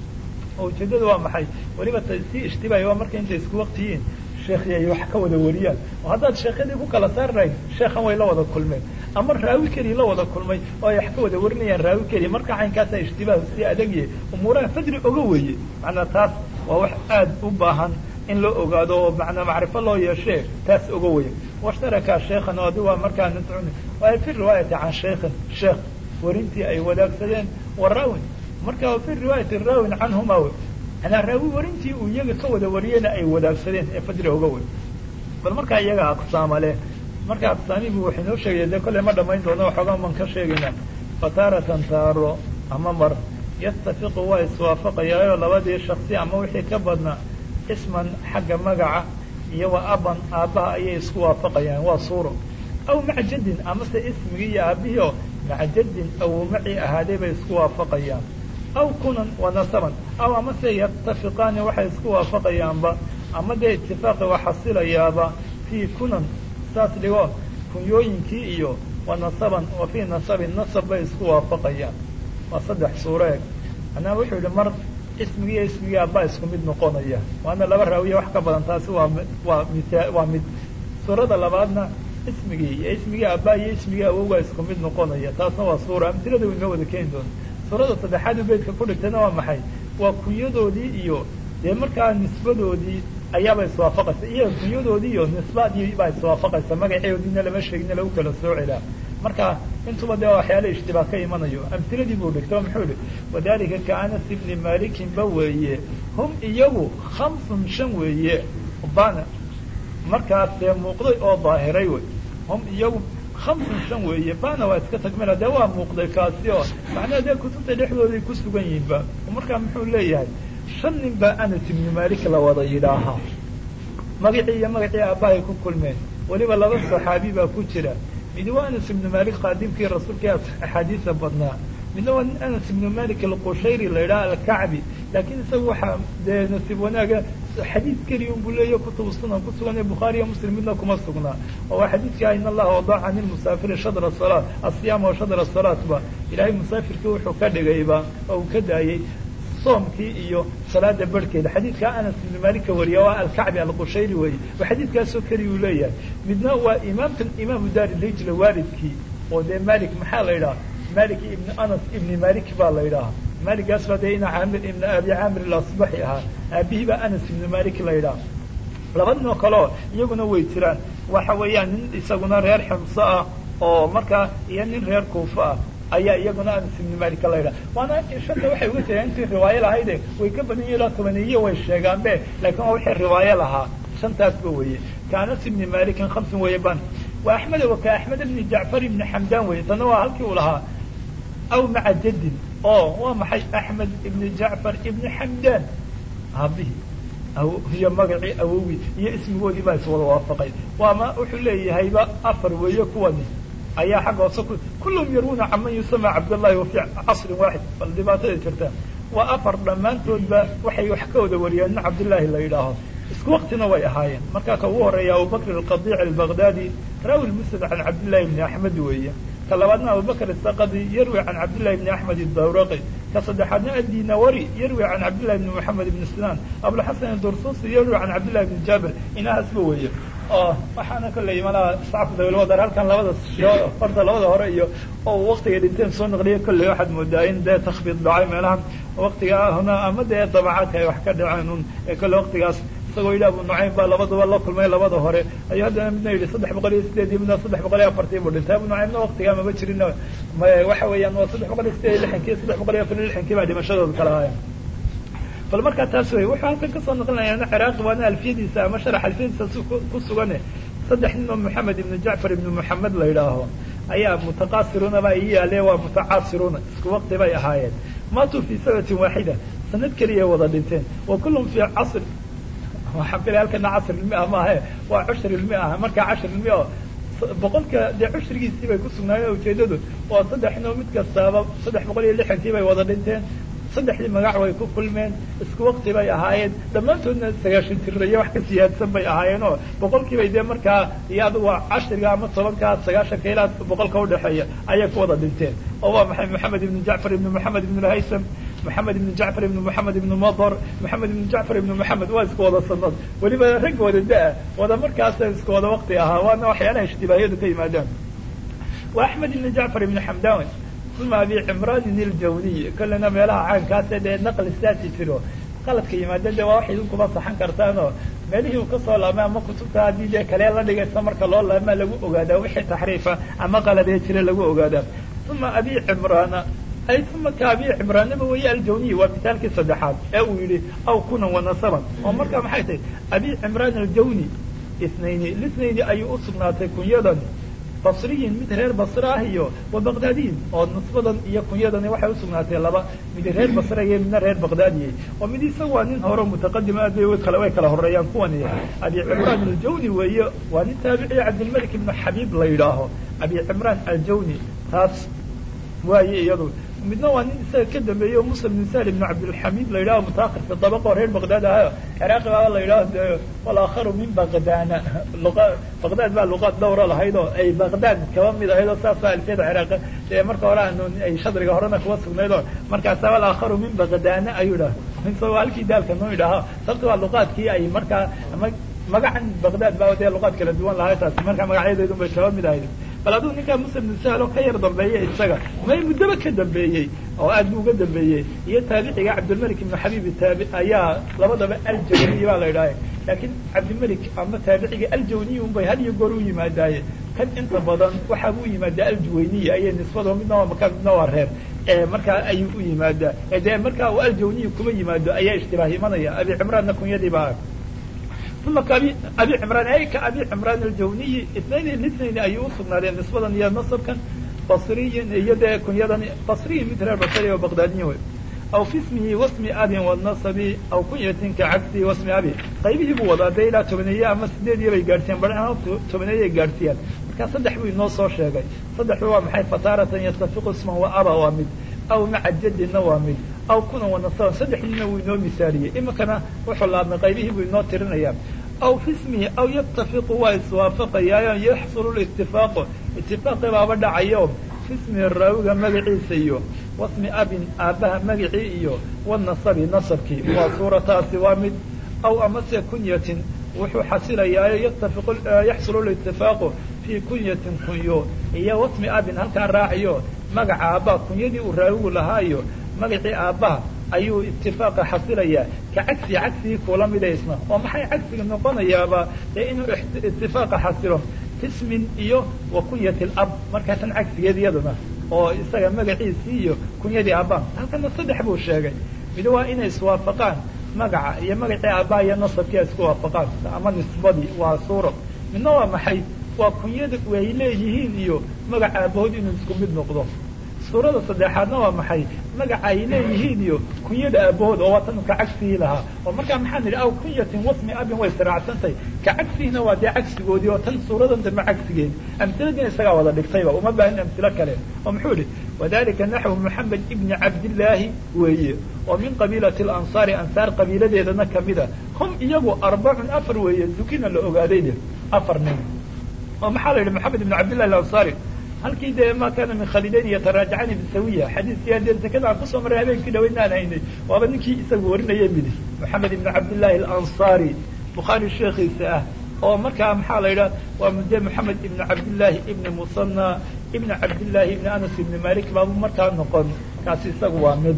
oo ujeedada waa maxay weliba si ishtibaah waa marka intay isku waqti yihiin sheekhi ay wax ka wada wariyaan oo haddaad sheekhadii ku kala saarnayn sheekhan way la wada kulmeen ama raawi keliya la wada kulmay oo ay wax ka wada warinayaan raawi keliya marka caynkaasa ishtibaahu si adagye umuuraha fadri oga weeye macnaa taas waa wax aad u baahan in loo ogaado oo macnaa macrifo loo yeeshee taas oga weye washtaraka sheekhan oo adi waa markaa nintun waa fi riwaayati can sheikhin sheekh warintii ay wadaagsadeen wa raawin marka fi riwaayati raawin canhuma wey anaa raawi warintii uu iyaga ka wada wariyena ay wadaagsadeen ee fadri oga wey bal markaa iyaga aqsaama leh marka aqsaamibu waxay noo sheegaya dee kolley ma dhamayn doono waxoogaa man ka sheegayna fataaratan taaro ama mar yattafiqu waa iswaafaqayaayo labadii shaksi ama wixii ka badnaa isman xagga magaca iyo wa aban aabbaha ayay isku waafaqayaan waa suuro aw maca jaddin amase ismigii iyo aabbihii oo maca jaddin aw macii ahaaday bay isku waafaqayaan aw kunan wa nasaban aw amase yattafiqaani waxay isku waafaqayaanba ama dee itifaaqi waa xasilayaaba fii kunan saas dhigo kunyooyinkii iyo wa nasaban wa fii nasabin nasab bay isku waafaqayaan waa saddex suuro eg macnaha wuxuu yihi mar ismigii iyo ismigii abbaa isku mid noqonaya waana laba raawiya wax ka badan taasi waa waa mita waa mid suurada labaadna ismigii iyo ismigii abbaa iyo ismigii awowgaa isku mid noqonaya taasna waa suura amtilada inoo wada keeni doona suurada saddexaad u beydka ku dhigtayna waa maxay waa kunyadoodii iyo dee markaa nisbadoodii ayaaba iswaafaqaysa iyo kunyadoodii iyo nisbadii baa iswaafaqaysa magaceediina lama sheegina lagu kala soo celaa marka intuba dee waxyaala ishtibaah ka imanayo amtiladii buu dhigta muxuu ihi wadalika ka anas ibni malikin ba weeye hum iyagu khamsun shan weeye bana markaas dee muuqday oo daahiray wey hum iyagu hamsun shan weeye bana waa iska tagmila dee waa muuqday kaasi oo macnaha dee kutubta dhexdooday ku sugan yihiinba markaa muxuu leeyahay shan nin baa anas ibni malik la wada yidhaahaa magacii iyo magacii aabbahay ku kulmeen weliba laba saxaabi baa ku jira midi waa anas ibnu malik qaadimkii rasuulkii axaadiisa badnaa midna waa nin anas ibnu malik alqushayri la yidhaha alkacbi laakiin isaga waxaa dee nasiib wanaaga xadiid keliya unbuu leeya kutubu sunan ku sugan ee bukhaari iyo muslim midna kuma sugnaa oo waa xadiidka in allaha wadaca can ilmusaafiri shadra salaat asiyaama wa shadra salaat ba ilaahay musaafirkii wuxuu ka dhigayba oo uu ka daayey soomkii iyo salaada barhkeeda xadiidkaa anas ibnu malik ka wariya waa alkacbi alqushayri weeye oo xadiidkaasoo keliya uu leeyahay midna waa imaamkan imaamu daari lijla waalidkii oo dee malik maxaa la yidhaha malik ibni anas ibni malik baa la yidhaaha maligaas baa dee ina caamir ibna abi caamir ilasbaxi ahaa aabihii baa anas ibni malik la yidhaha laba nin oo kaleo iyaguna way jiraan waxa weeyaan nin isaguna reer ximso ah oo markaa iyo nin reer kuufa ah ayaa iyaguna anas ibni malika la yidhaha waana shanta waxay uga jeedaan intii riwaayo lahayde way ka badan yihin ilaa tobaniyo way sheegaanbe laakiin waa wixii riwaayo lahaa shantaasba weeye ka anas ibni malikin khamsin weeye ban wa axmed wa ka axmed ibni jacfar ibni xamdaan weye tana waa halkii uu lahaa aw maca jaddin oo waa maxay axmed ibni jacfar ibni xamdaan aabihii iyo magacii awowgii iyo ismigoodii baa iswada waafaqay waama wuxuu leeyahayba afar weeye kuwani ayaa xagga hoose ku kullum yaruna caman yusama cabdullahi wa fi casrin waaxid bal dhibaatada jirta waa afar dhammaantoodba waxay wax ka wada wariyeen nin cabdullaahi la yidhaaho isku waqtina way ahaayeen markaa ka ugu horeeya abubakr alqadiic albaghdadi raawi lmusnad can cabdillahi bni axmed weeye ka labaadna abubakr asaqadi yarwi can cabdillahi bni axmed idawraqi ka saddexaadna adinawari yarwi can cabdillahi bni moxamed ibni sinaan abulxasan dursusi yarwi can cabdillahi bni jaabir inahaasba weeye oo waxaana kolley malaha sacabka dawilwadar halkan labada farda labada hore iyo oo waqtiga dhinteen soo naqliya kolley waxaad moodaa in dee takfiid dhacay meelahan waqtiga huna ama dee dabacaadka ay wax ka dhaceen un ee kolle waqtigaas isagoo yidhi abu nucaym baa labaduba la kulmay labada hore ayuu haddana midna yidhi saddex boqol iyo sideed iyo midna saddex boqol iyo afartii buu dhintay abu nucaymna waqtigaa maba jirin waxa weeyaan waa saddex boqol iyo sideed iyo lixankii saddex boqol iyo afar iyo lixankii baa dhimashadooda kala ahaayeen bal markaa taas wey wuxuu halkan kasoo naqlinayaa ciraaqi waana alfiyadiisa ama sharax alfiyadiisa ku sugane saddex nin oo moxamed ibnu jacfar ibnu moxamed la yidhaaho ayaa mutaqaasiruna baa ii yaale waa mutacaasiruna isku waqti bay ahaayeen maatuu fii sanatin waaxida sanad keliya wada dhinteen wa kullum fii casr waxaan filaya halkana casr ilmi ah maahe waa cushur ilmi ah markaa cashar ilmi oo boqolka dee cushrigiisii bay ku sugnaayeen ujeedadu oo saddex nin oo mid kastaaba saddex boqol iyo lixankii bay wada dhinteen saddexdii magac way ku kulmeen isku waqti bay ahaayeen dhammaantoodna sagaashan tirrayo wax ka siyaadsan bay ahaayeen oo boqolkiibay dee markaa iyo adugu cashriga ama tobankaa sagaashanka ilaa boqolka udhexeeya ayay ku wada dhinteen oo waa maxay moxamed ibnu jacfar ibnu moxamed ibnu lhaysam moxamed ibnu jacfar ibnu moxamed ibnu madar moxamed ibnu jacfar ibnu moxamed waa isku wada sanad weliba rag wada da-a wada markaasa isku wada waqti ahaa waana waxyaalaha ishtibaahiyadu ka yimaadaan waa axmed ibnu jacfar ibnu xamdan uma abi cimraanin iljawniy kollena meelaha caankaase dee naqli saasi jiro qaladka yimaadeen de waa wax idinkuba saxan kartaan oo meelihii uu kasoo laabmay ama kutubta haddii dee kalee la dhigaysa marka loo laabmaa lagu ogaadaa wixii taxriifa ama qaladee jira lagu ogaadaa uma abi cimraana ay uma ka abi cimraanaba weeye aljawniy waa misaalkii saddexaad ee uu yidhi aw kunan wanasaban oo markaa maxay tahay abi cimraan aljawni isnayni lisnayni ayuu usugnaatay kunyadan basriyin mid reer basre ah iyo wa baqdaadiyin oo nisbadan iyo kunyadani waxay usugnaatay laba mid reer basre iyo midna reer baqdaadiye oo mid isaga waa nin hore mutaqadim aad bay kala way kala horeeyaan kuwani abi cimraan aljawni weeye waa nin taabiciy cabdilmalik ibnu xabiib la yidhaaho abi cimraan aljawni taas waaye iyadu midna waa nin isaga ka dambeeyey oo muslim bin sahl ibnu cabdilxamiid la yidhaho mutaakir fi dabaq oo reer baqdaad ahayo ciraaqi baa la yidhaho walaakharu min baqdaana luqa baqdaad baa luqaad dhowra lahayd oo ay baqdaad kaba mid ahayd oo saasa alfiyada ciraaqi ee marka hore aanu ay shadriga horena kuwa sugnayd oo markaasa walaakharu min baqdaana ayuu dhaha isagoo halkii daalka noo yidhaaho sababta waa luqaadkii ay markaa ama magacan baqdaad baa dee luqaad kala duwan lahayd taasi marka magacyadeedun bay kaba mid ahayd bal aduu ninkaa muslim bin sahl oo ka yar dambeeyey isaga may muddaba ka dambeeyey oo aad buu uga dambeeyey iyo taabiciga cabdilmalik ibnu xabiib taabi ayaa labadaba aljawniy baa la yidhaaha laakiin cabdilmalik ama taabiciga aljawniy un bay had iyo goor u yimaadaaye kan inta badan waxaa u yimaadaa aljuwayniy ayay nisbado midna waa makaan midna waa reer ee markaa ayuu u yimaadaa ee dee markaa uu aljawniy kuma yimaado ayaa ishtibaah imanaya abi cimraanna kunyadii baa uma abi abi cimraan ay ka abi cimraan aljawniyi itnayn litnayn ayuu usugnaadeen nisbadan iyo nasabkan basriyin iyo dee kunyadan basriyin mid reer basri oo baqdaadiyin wey aw fi ismihi wasmi abin wanasabi aw kunyatin ka cagsi wasmi abi qaybihii buu wadaa dee ilaa tobaneeye ama sideed iyo bay gaadhsiiyeen baraha tobaneeye gaadhsiiyaan markaa saddex buu inoo soo sheegay saddexdu waa maxay fataaratan yattafiqu isman wa aba waa mid aw maca jadina waa mid aw kuna wanasaban saddexdiina wuu inoo misaaliyey iminkana wuxuu laabmay qaybihii buu inoo tirinayaa aw fi ismihi aw yattafiqu waa iswaafaqayaayo yaxsulu litifaaqu itifaaqi baaba dhacayo fi ismihi raawiga magaciisa iyo wasmi abin aabbaha magacii iyo wanasabi nasabkii waa suurataasi waa mid aw amase kunyatin wuxuu xasilayaayo yatafiqu yaxsulu litifaaqu fii kunyatin kunyo iyo wasmi abin halkaa raaciyo magaca aabbaha kunyadii uu raawigu lahaayo magacii aabbaha ayuu itifaaqa xasilayaa ka cagsi cagsigii kuula midaysna oo maxay cagsiga noqonayaaba dee inuu itifaaqa xasilo ismin iyo wa kunyati lab markaasan cagsigeed iyaduna oo isaga magaciisii iyo kunyadii aabbaha halkana saddex buu sheegay mid waa inay iswaafaqaan magaca iyo magacii aabbaha iyo nasabkii ay isku waafaqaan ama nisbadii waa suuro midna waa maxay waa kunyada way leeyihiin iyo magaca aabahood inuu isku mid noqdo suurada saddexaadna waa maxay magaca ay leeyihiin iyo kunyada aabahood oo waa tan ka cagsigii lahaa oo markaa maxaan nidhi aw kunyatin wasmi abin way israacsantahay ka cagsigiina waa dee cagsigoodii oo tan suuradan dambe cagsigeed amtiladiina isagaa wada dhigtayba uma baahin amtilo kale oo muxuu idhi wadalika naxwu moxamed ibni cabdillaahi weeye oo min qabiilati alansaari ansaar qabiiladeedana kamida hum iyagu arbacun afar weeye dukina la ogaadayde afar nin oo maxaa la yidhi moxamed ibni cabdillahi alansaari halkii dee ma kana min khaliilayn yataraajacani bisawiya xadiiskii dee sekada aan kusoo marray habeenkii dhaweydna aan haynay waaba ninkii isagu warinaya midi moxamed ibni cabdillahi alansaari bukhaari sheekhiisa ah oo markaa maxaa la yidhaha waa mudee moxamed ibni cabdillaahi ibni musanna ibni cabdillaahi ibni anas ibni malik baabu markaa noqon kaasi isagu waa mid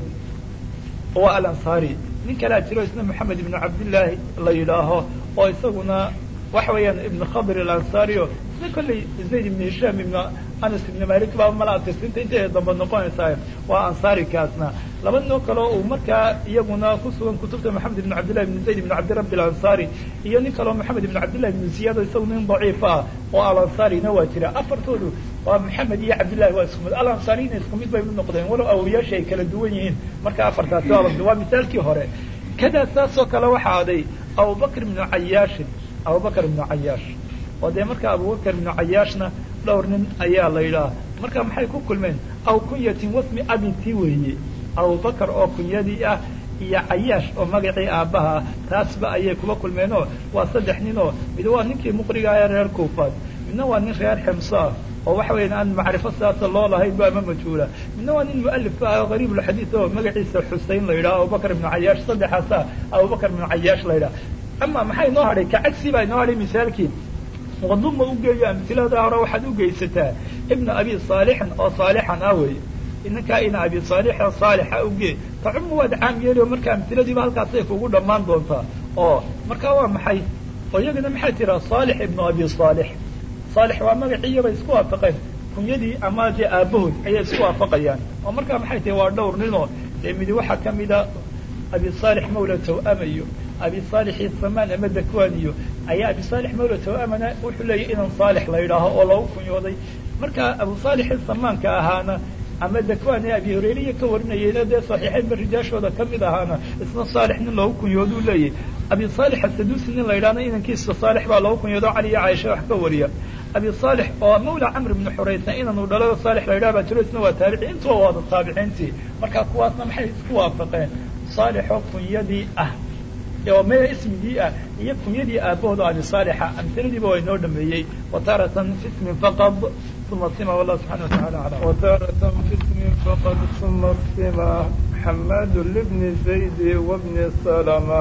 waa alansaari nin kalaa jiro isna moxamed ibni cabdillaahi la yidhaaho oo isaguna waxa weeyaan ibn khadr alansario isna kolley zayd ibn hishaam ibn anas ibn malik baa mala atirsinta intay dambe noqonaysaa waa ansaari kaasna laba noo kale uu markaa iyaguna ku sugan kutubta moxamed ibn cabdillahi ibn zayd ibn cabdirabbi alansaari iyo nin kaleo moxamed ibn cabdillahi ibn ziyaad isagu nin daciif ah oo alansaarina waa jira afartoodu waa moxamed iyo cabdillahi waa isku mid alansaarina isku mid bay u noqdeen walow awliyaasha ay kala duwan yihiin marka afartaasi waa misaalkii hore kadaa saasoo kale waxaa aday abubakr ibnu cayaashin abubakr ibnu cayaash oo dee marka abubakr ibnu cayaashna dhowr nin ayaa la yidhaha marka maxay ku kulmeen aw kunyatin wasmi abiti weeye abubakr oo kunyadii ah iyo cayaash oo magacii aabbaha ah taasba ayay kuba kulmeenoo waa saddex nin oo mid waa ninkii muqriga ee reer kuufaad midna waa nin reer ximso ah oo waxa weyan aan macrifo sidaasa loo lahayn ba ama majhuula midna waa nin mualif ah oo gariib ulxadiid oo magaciisa xusein la yidhaha abubakr ibnu cayaash saddexaasa abubakr ibnu cayaash la yidhaha ama maxay noo hadhay kacagsi baa inoo hadhay misaalkii waduma ugeeyo amtilada hore waxaad ugeysataa ibna abi saalixin oo saalixan ah wey inankaa ina abi saalixin saalixa uge tacumu waad caam yeeliyo marka amtiladiiba halkaasay kugu dhammaan doontaa oo markaa waa maxay oo iyagana maxay tiraa saalix ibnu abi saalix saalix waa magaciiyabay isku waafaqeen kunyadii ama dee aabahood ayay isku waafaqayaan oo markaa maxay tahi waa dhowr ninoo dee midi waxaa kamida abi saalix mawla tawamayo abi saalixi samaan ama dakwan iyo ayaa abi saalix mawla tawamana wuxuu leeyahy inan saalix la yidhaaho oo lagu kunyooday marka abu saalixi samaanka ahaana ama dakwan ee abi hurayriya ka warinayeyna dee saxiixayn ba rijaashooda kamid ahaana isna saalix nin loogu kunyooduu leeyahy abi saalix asadusi nin la yidhahna inankiisa saalix baa loogu kunyoodo cali iyo caaisha wax ka wariya abi saalix oo mawla camr ibni xuraytna inanu dhalado saalix la yidhaha baa jiro isna waa taabici intuba waada taabiciintii marka kuwaasna maxay isku waafaqeen saalixoo kunyadii ah oo maya ismigii ah iyo kunyadii aabahooda abi saalixa amtiladiiba waa inoo dhameeyey wataratan fi ismin faqad uma sima wallahu subxana watacala alam wataratan fi ismin faqad uma sima xamadu libni zaydi wabni salama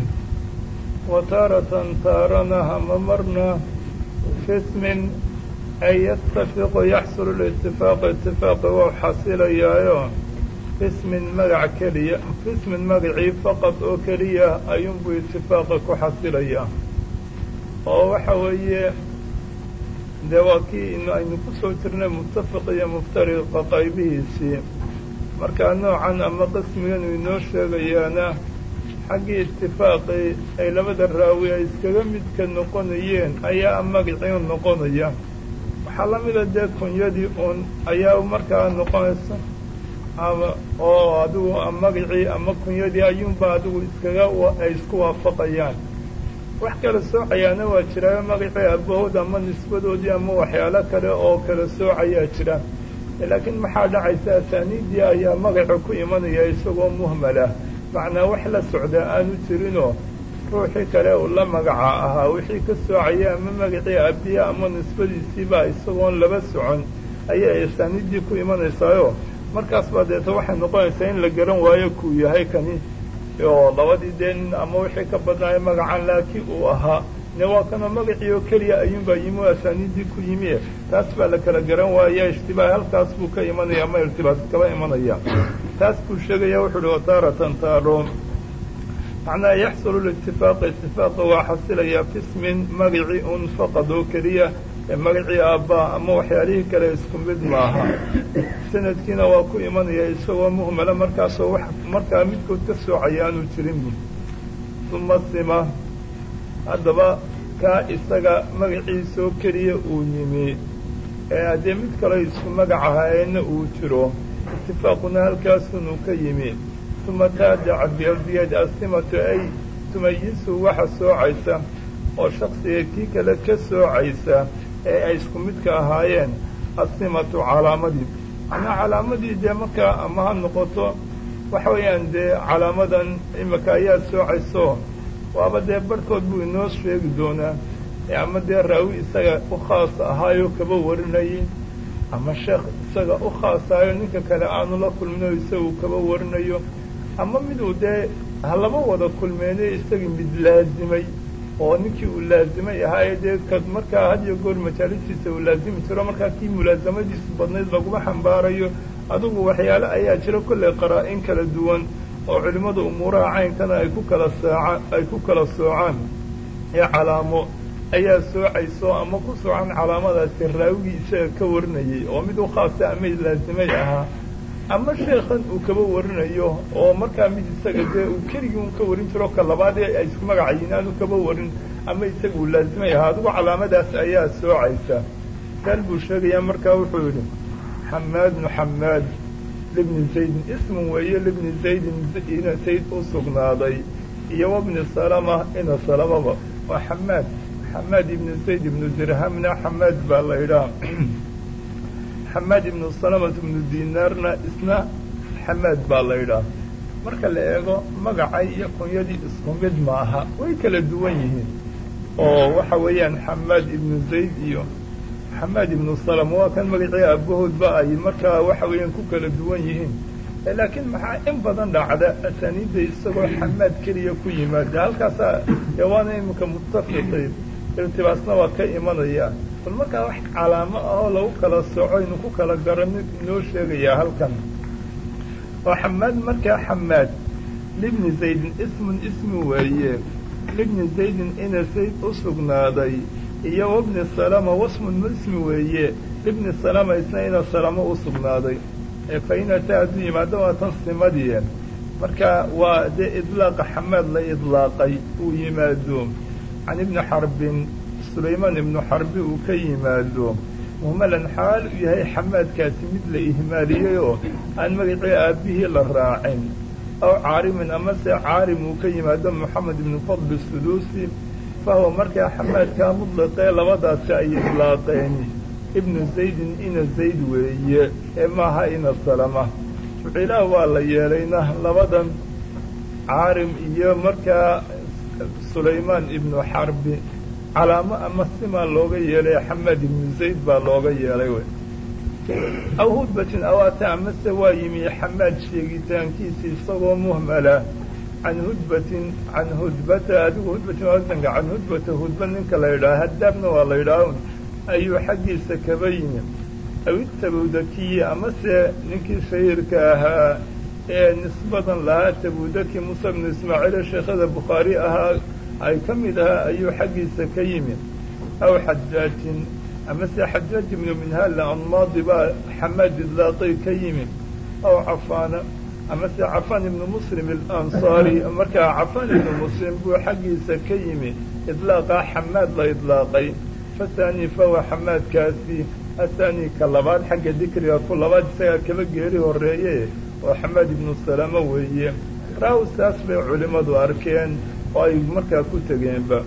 wataratan taarana hamamarna fi ismin ay yattafiqu yaxsulu litifaaq itifaaqi waa xasilayaayo fismin magac keliya fismin magacii faqad oo keliya ayuunbuu itifaaqa ku xasilayaa oo waxa weeye dee waa kii aynu kusoo jirnay muttafiq iyo muftariqa qaybihiisii markaa noocan ama qismigan uu inoo sheegayaana xaggii itifaaqii ay labada raawi ay iskaga midka noqonayeen ayaa magacii noqonaya waxaa lamida dee kunyadii uun ayaa markaa noqonaysa ama oo adigu magacii ama kunyadii ayuunba adigu iskaga ay isku waafaqayaan wax kala soocayaana waa jiraayo magacii aabahood ama nisbadoodii ama waxyaalo kale oo kala soocayaa jiraan laakiin maxaa dhacaysa asaaniidii ayaa magaca ku imanaya isagoo muhmal ah macnaa wax la socdaa aanu jirinoo ruuxii kale uu la magaca ahaa wixii ka soocaya ama magacii aabiya ama nisbadiisiiba isagoon laba socon ayay asaaniidii ku imanaysaayo markaas baa deeta waxay noqonaysaa in la garan waayo kuu yahay kani oo labadii dee nin ama wixii ka badnaayo magacan laakiin uu ahaa ne waa kanoo magacii oo keliya ayuunbaa yimi o asaaniidii ku yimi taas baa la kala garan waaya ishtibaah halkaas buu ka imanaya ama irtibaas kaba imanaya taas buu sheegaya wuxuu uhi wataaratan taaro macnaa yaxsulu litifaaq itifaaqa waa xasilayaa fismin magacii un faqad oo keliya magacii aabbaa ama waxyaalihii kale isku mid maaha sanadkiina waa ku imanaya isagoo muhmala markaasoo wax markaa midkood ka soocaya aanu jirin uma sima haddaba kaa isaga magaciisa oo keliya uu yimi ee haddee mid kale isku magac ahaayeenna uu jiro itifaaquna halkaasunuu ka yimi uma taadaca biabdiyaad asimatu ay tumayisu waxa soocaysa oo shaksiga kii kale ka soocaysa ee ay isku midka ahaayeen asimatu calaamadii macnaa calaamadii dee markaa ama ha noqoto waxa weeyaan dee calaamadan imika ayaa soocayso waaba dee barhkood buu inoo sheegi doonaa ama dee raawi isaga u khaas ahaayo kaba warinayay ama sheekh isaga u khaasaayo ninka kale aanu la kulminayo isagu kaba warinayo ama miduu dee halaba wada kulmeenay isagii mid laazimay oo ninkii uu laazimay ahaaye dee ka markaa had iyo goor majaalisiisa uu laazimi jiro markaa kii mulaasamadiisu badnayd laguma xambaarayo adugu waxyaale ayaa jira kolley qaraa-in kala duwan oo culimmada umuuraha caynkana ay ku kala saacaan ay ku kala soocaan ee calaamo ayaa soocayso ama ku soocan calaamadaasi raawigii isaga ka warinayay oo mid u khaasa ama laazimay ahaa ama sheekhan uu kaba warinayo oo markaa mid isaga dee uu keligii un ka warin jiro ka labaadee ay isku magacayiin aanu kaba warin ama isaga uu laazimay ahaa adigu calaamadaas ayaa soocaysa kaal buu sheegayaa markaa wuxuu yidhi xamaadnu xamaad libni zaydin ismun weeye libni zaydin ina zayd u sugnaaday iyo wabni salama ina salamaba waa xamaad xamaad ibnu zayd ibnu dirhamna xamaad baa la idhaa xamaad ibnu salamat ibnu dinaarna isna xamaad baa la idhaa marka la eego magacay iyo kunyadii isku mid ma aha way kala duwan yihiin oo waxa weeyaan xamaad ibnu zayd iyo xamaad ibnu salama waa kan magacii aabahoodba ay markaa waxa weeyaan ku kala duwan yihiin laakiin maxaa in badan dhacda asaniidda isagoo xamaad keliya ku yimaada halkaasaa dee waana iminka muttafiqi irtibaasna waa ka imanaya bal markaa wax calaamo ah oo lagu kala soco inu ku kala garano inoo sheegayaa halkan oo xamaad markaa xamaad libni zaydin ismun ismi weeye libni zaydin ina zayd u sugnaaday iyo wabni salama wasmun ismi weeye libni salama isna ina salamo u sugnaaday fa inataa hadduu yimaado waa tan simadii marka waa dee idlaaqa xamaad la idlaaqay uu yimaado can ibni xarbin sulaymaan ibnu xarbi uu ka yimaado muhmalan xaal uu yahay xamaadkaasi mid la ihmaaliyey oo aan magacii aabbihii la raacin aw caarimin amase caarim uu ka yimaado moxamed ibnu fadl suduusi fahuwa markaa xamaadkaa mudlaqee labadaasi ay idlaaqeen ibnu zaydin ina zayd weeye ee maaha ina salama fucilaha waa la yeelayna labadan caarim iyo markaa sulaymaan ibnu xarbi calaamo ama simaa looga yeelay xamaad ibnu zayd baa looga yeelay wy aw hudbatin awaata amase waa yimi xamaad sheegitaankiisa isagoo muhmala can hudbatin can hudbata adigu hudbatin waasanka can hudbata hudba ninka la yidhaha hadaabna waa la yidhaha ayuu xaggiisa kaba yimi aw itabawdakiyi amase ninkii shahiirka ahaa ee nisbadan lahaa tabudaki musa bnu ismaaciil sheekhada bukhaari ahaa ay ka mid ahaa ayuu xaggiisa ka yimi aw xajaajin amase xajaaj ibnu minhaal anmaadi baa xamaad idlaaqay ka yimi aw cafaana amase cafaan ibnu muslim alansaari markaa cafaan ibnu muslim buu xaggiisa ka yimi idlaaqaa xamaad la idlaaqay fathani fahuwa xamaadkaasi athani ka labaad xagga dikriga ku labaad isagaa kaba geeri horeeye oo xamaad ibnu salama weeye raaw saas bay culimmadu arkeen oo ay markaa ku tegeenba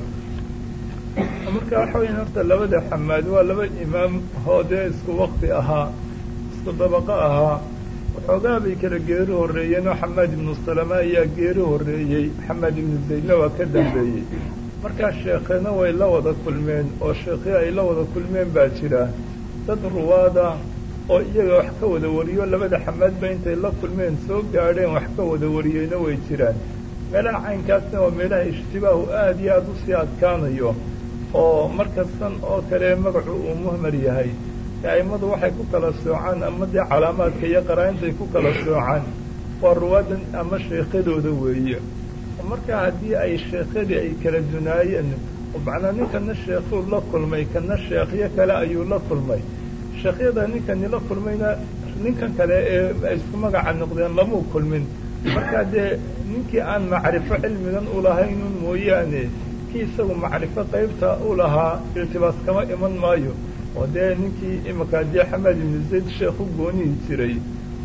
marka waxa weya horta labada xamaad waa laba imaam hoodee isku wakti ahaa isku dabaqo ahaa waxoogaa bay kala geeri horreeyeen oo xamaad ibnu salama ayaa geeri horreeyey xamaad ibnu zaydna waa ka dambeeyey markaa sheekhena way la wada kulmeen oo sheekhi ay la wada kulmeen baa jira dad ruwaada oo iyaga wax ka wada wariyo labada xamaadba intay la kulmeen soo gaadheen wax ka wada wariyeyna way jiraan meelaha caynkaasna waa meelaha ishtibaahu aad iyo aada usii adkaanayo oo markastan oo kale magacu uu muhmar yahay a'immadu waxay ku kala soocaan ama dee calaamaadka iyo qaraa-intay ku kala soocaan waa ruwaadan ama sheekhadooda weeye markaa haddii ay sheekhadii ay kala dunaayeen macnaa ninkana sheekhuu la kulmay kana sheekhyo kale ayuu la kulmay sheekhyada ninkani la kulmayna ninkan kale ee ay isku magaca noqdeen lamuu kulmin markaa dee ninkii aan macrifo cilmigan u lahaynun mooyaane kii isagu macrifo qaybta u lahaa irtibaas kama iman maayo oo dee ninkii imankaa dee xamaad ibnu zayd sheekhu goonihi jiray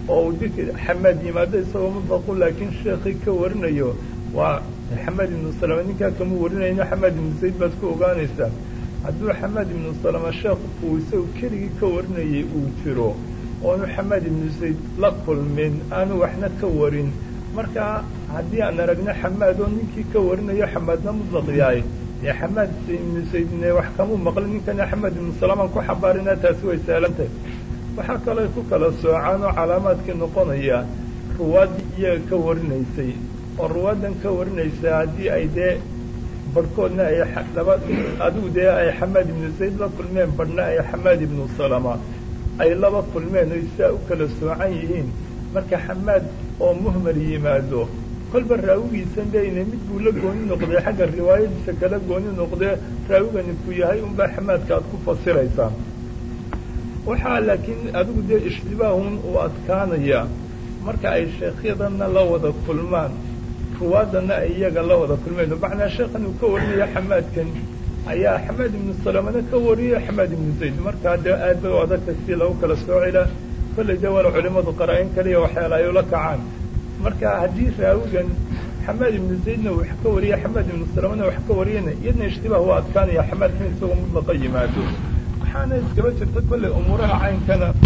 oo dika xamaad yimaado isagoo mutlaqu laakiin sheekii ka warinayo waa xamaad ibnu salama ninkaa kama warinayno xamaad ibnu zayd baad ku ogaanaysaa hadduu xamaad ibnu salama sheekh uu isagu keligii ka warinayay uu jiro oonu xamaad ibnu zayd la kulmin aanu waxna ka warin markaa haddii aan aragno xamaad oo ninkii ka warinayo xamaadna mutlaq yahay dee xamaad ibnu zaydne wax kamuu maqlin ninkana xamaad ibnu salamaan ku xabaarina taasi way saalantahay waxaa kaloo ku kala soocaan oo calaamaadkii noqonaya ruwaaddii iyaga ka warinaysay oo ruwaaddan ka warinaysaa haddii ay dee barhkoodna ay laba adigu dee ay xamaad ibnu zayd la kulmeen barhna ay xamaad ibnu salama ay laba kulmeen oy saa u kala soocan yihiin marka xamaad oo muhmal yimaado kolba raawigiisan leeyna mid buu la gooni noqday xagga riwaayadiisa kala gooni noqdee raawigani ku yahay unbaa xamaadka aad ku fasiraysaa waxaa laakiin adigu dee ishtibaahun uu adkaanaya marka ay sheekhyadana la wada kulmaan ruwaadana ay iyaga la wada kulmeen macnaa sheekhan uu ka warinaya xamaadkan ayaa xamaad ibnu salamana ka wariyay xamaad ibnu zayd markaa dee aad bay u adagta si lagu kala soocila kollay dee wala culimadu qaraa-in kaliya waxyaala ay ula kacaan marka haddii raawigan xamaad ibnu zaydna wax ka wariya xamaad ibnu salamana wax ka wariyana iyadna ishtibaah waa adkaanaya xamaadkan isagoo mudlaqa yimaado waxaana iskaba jirta kollay umuuraha caynkana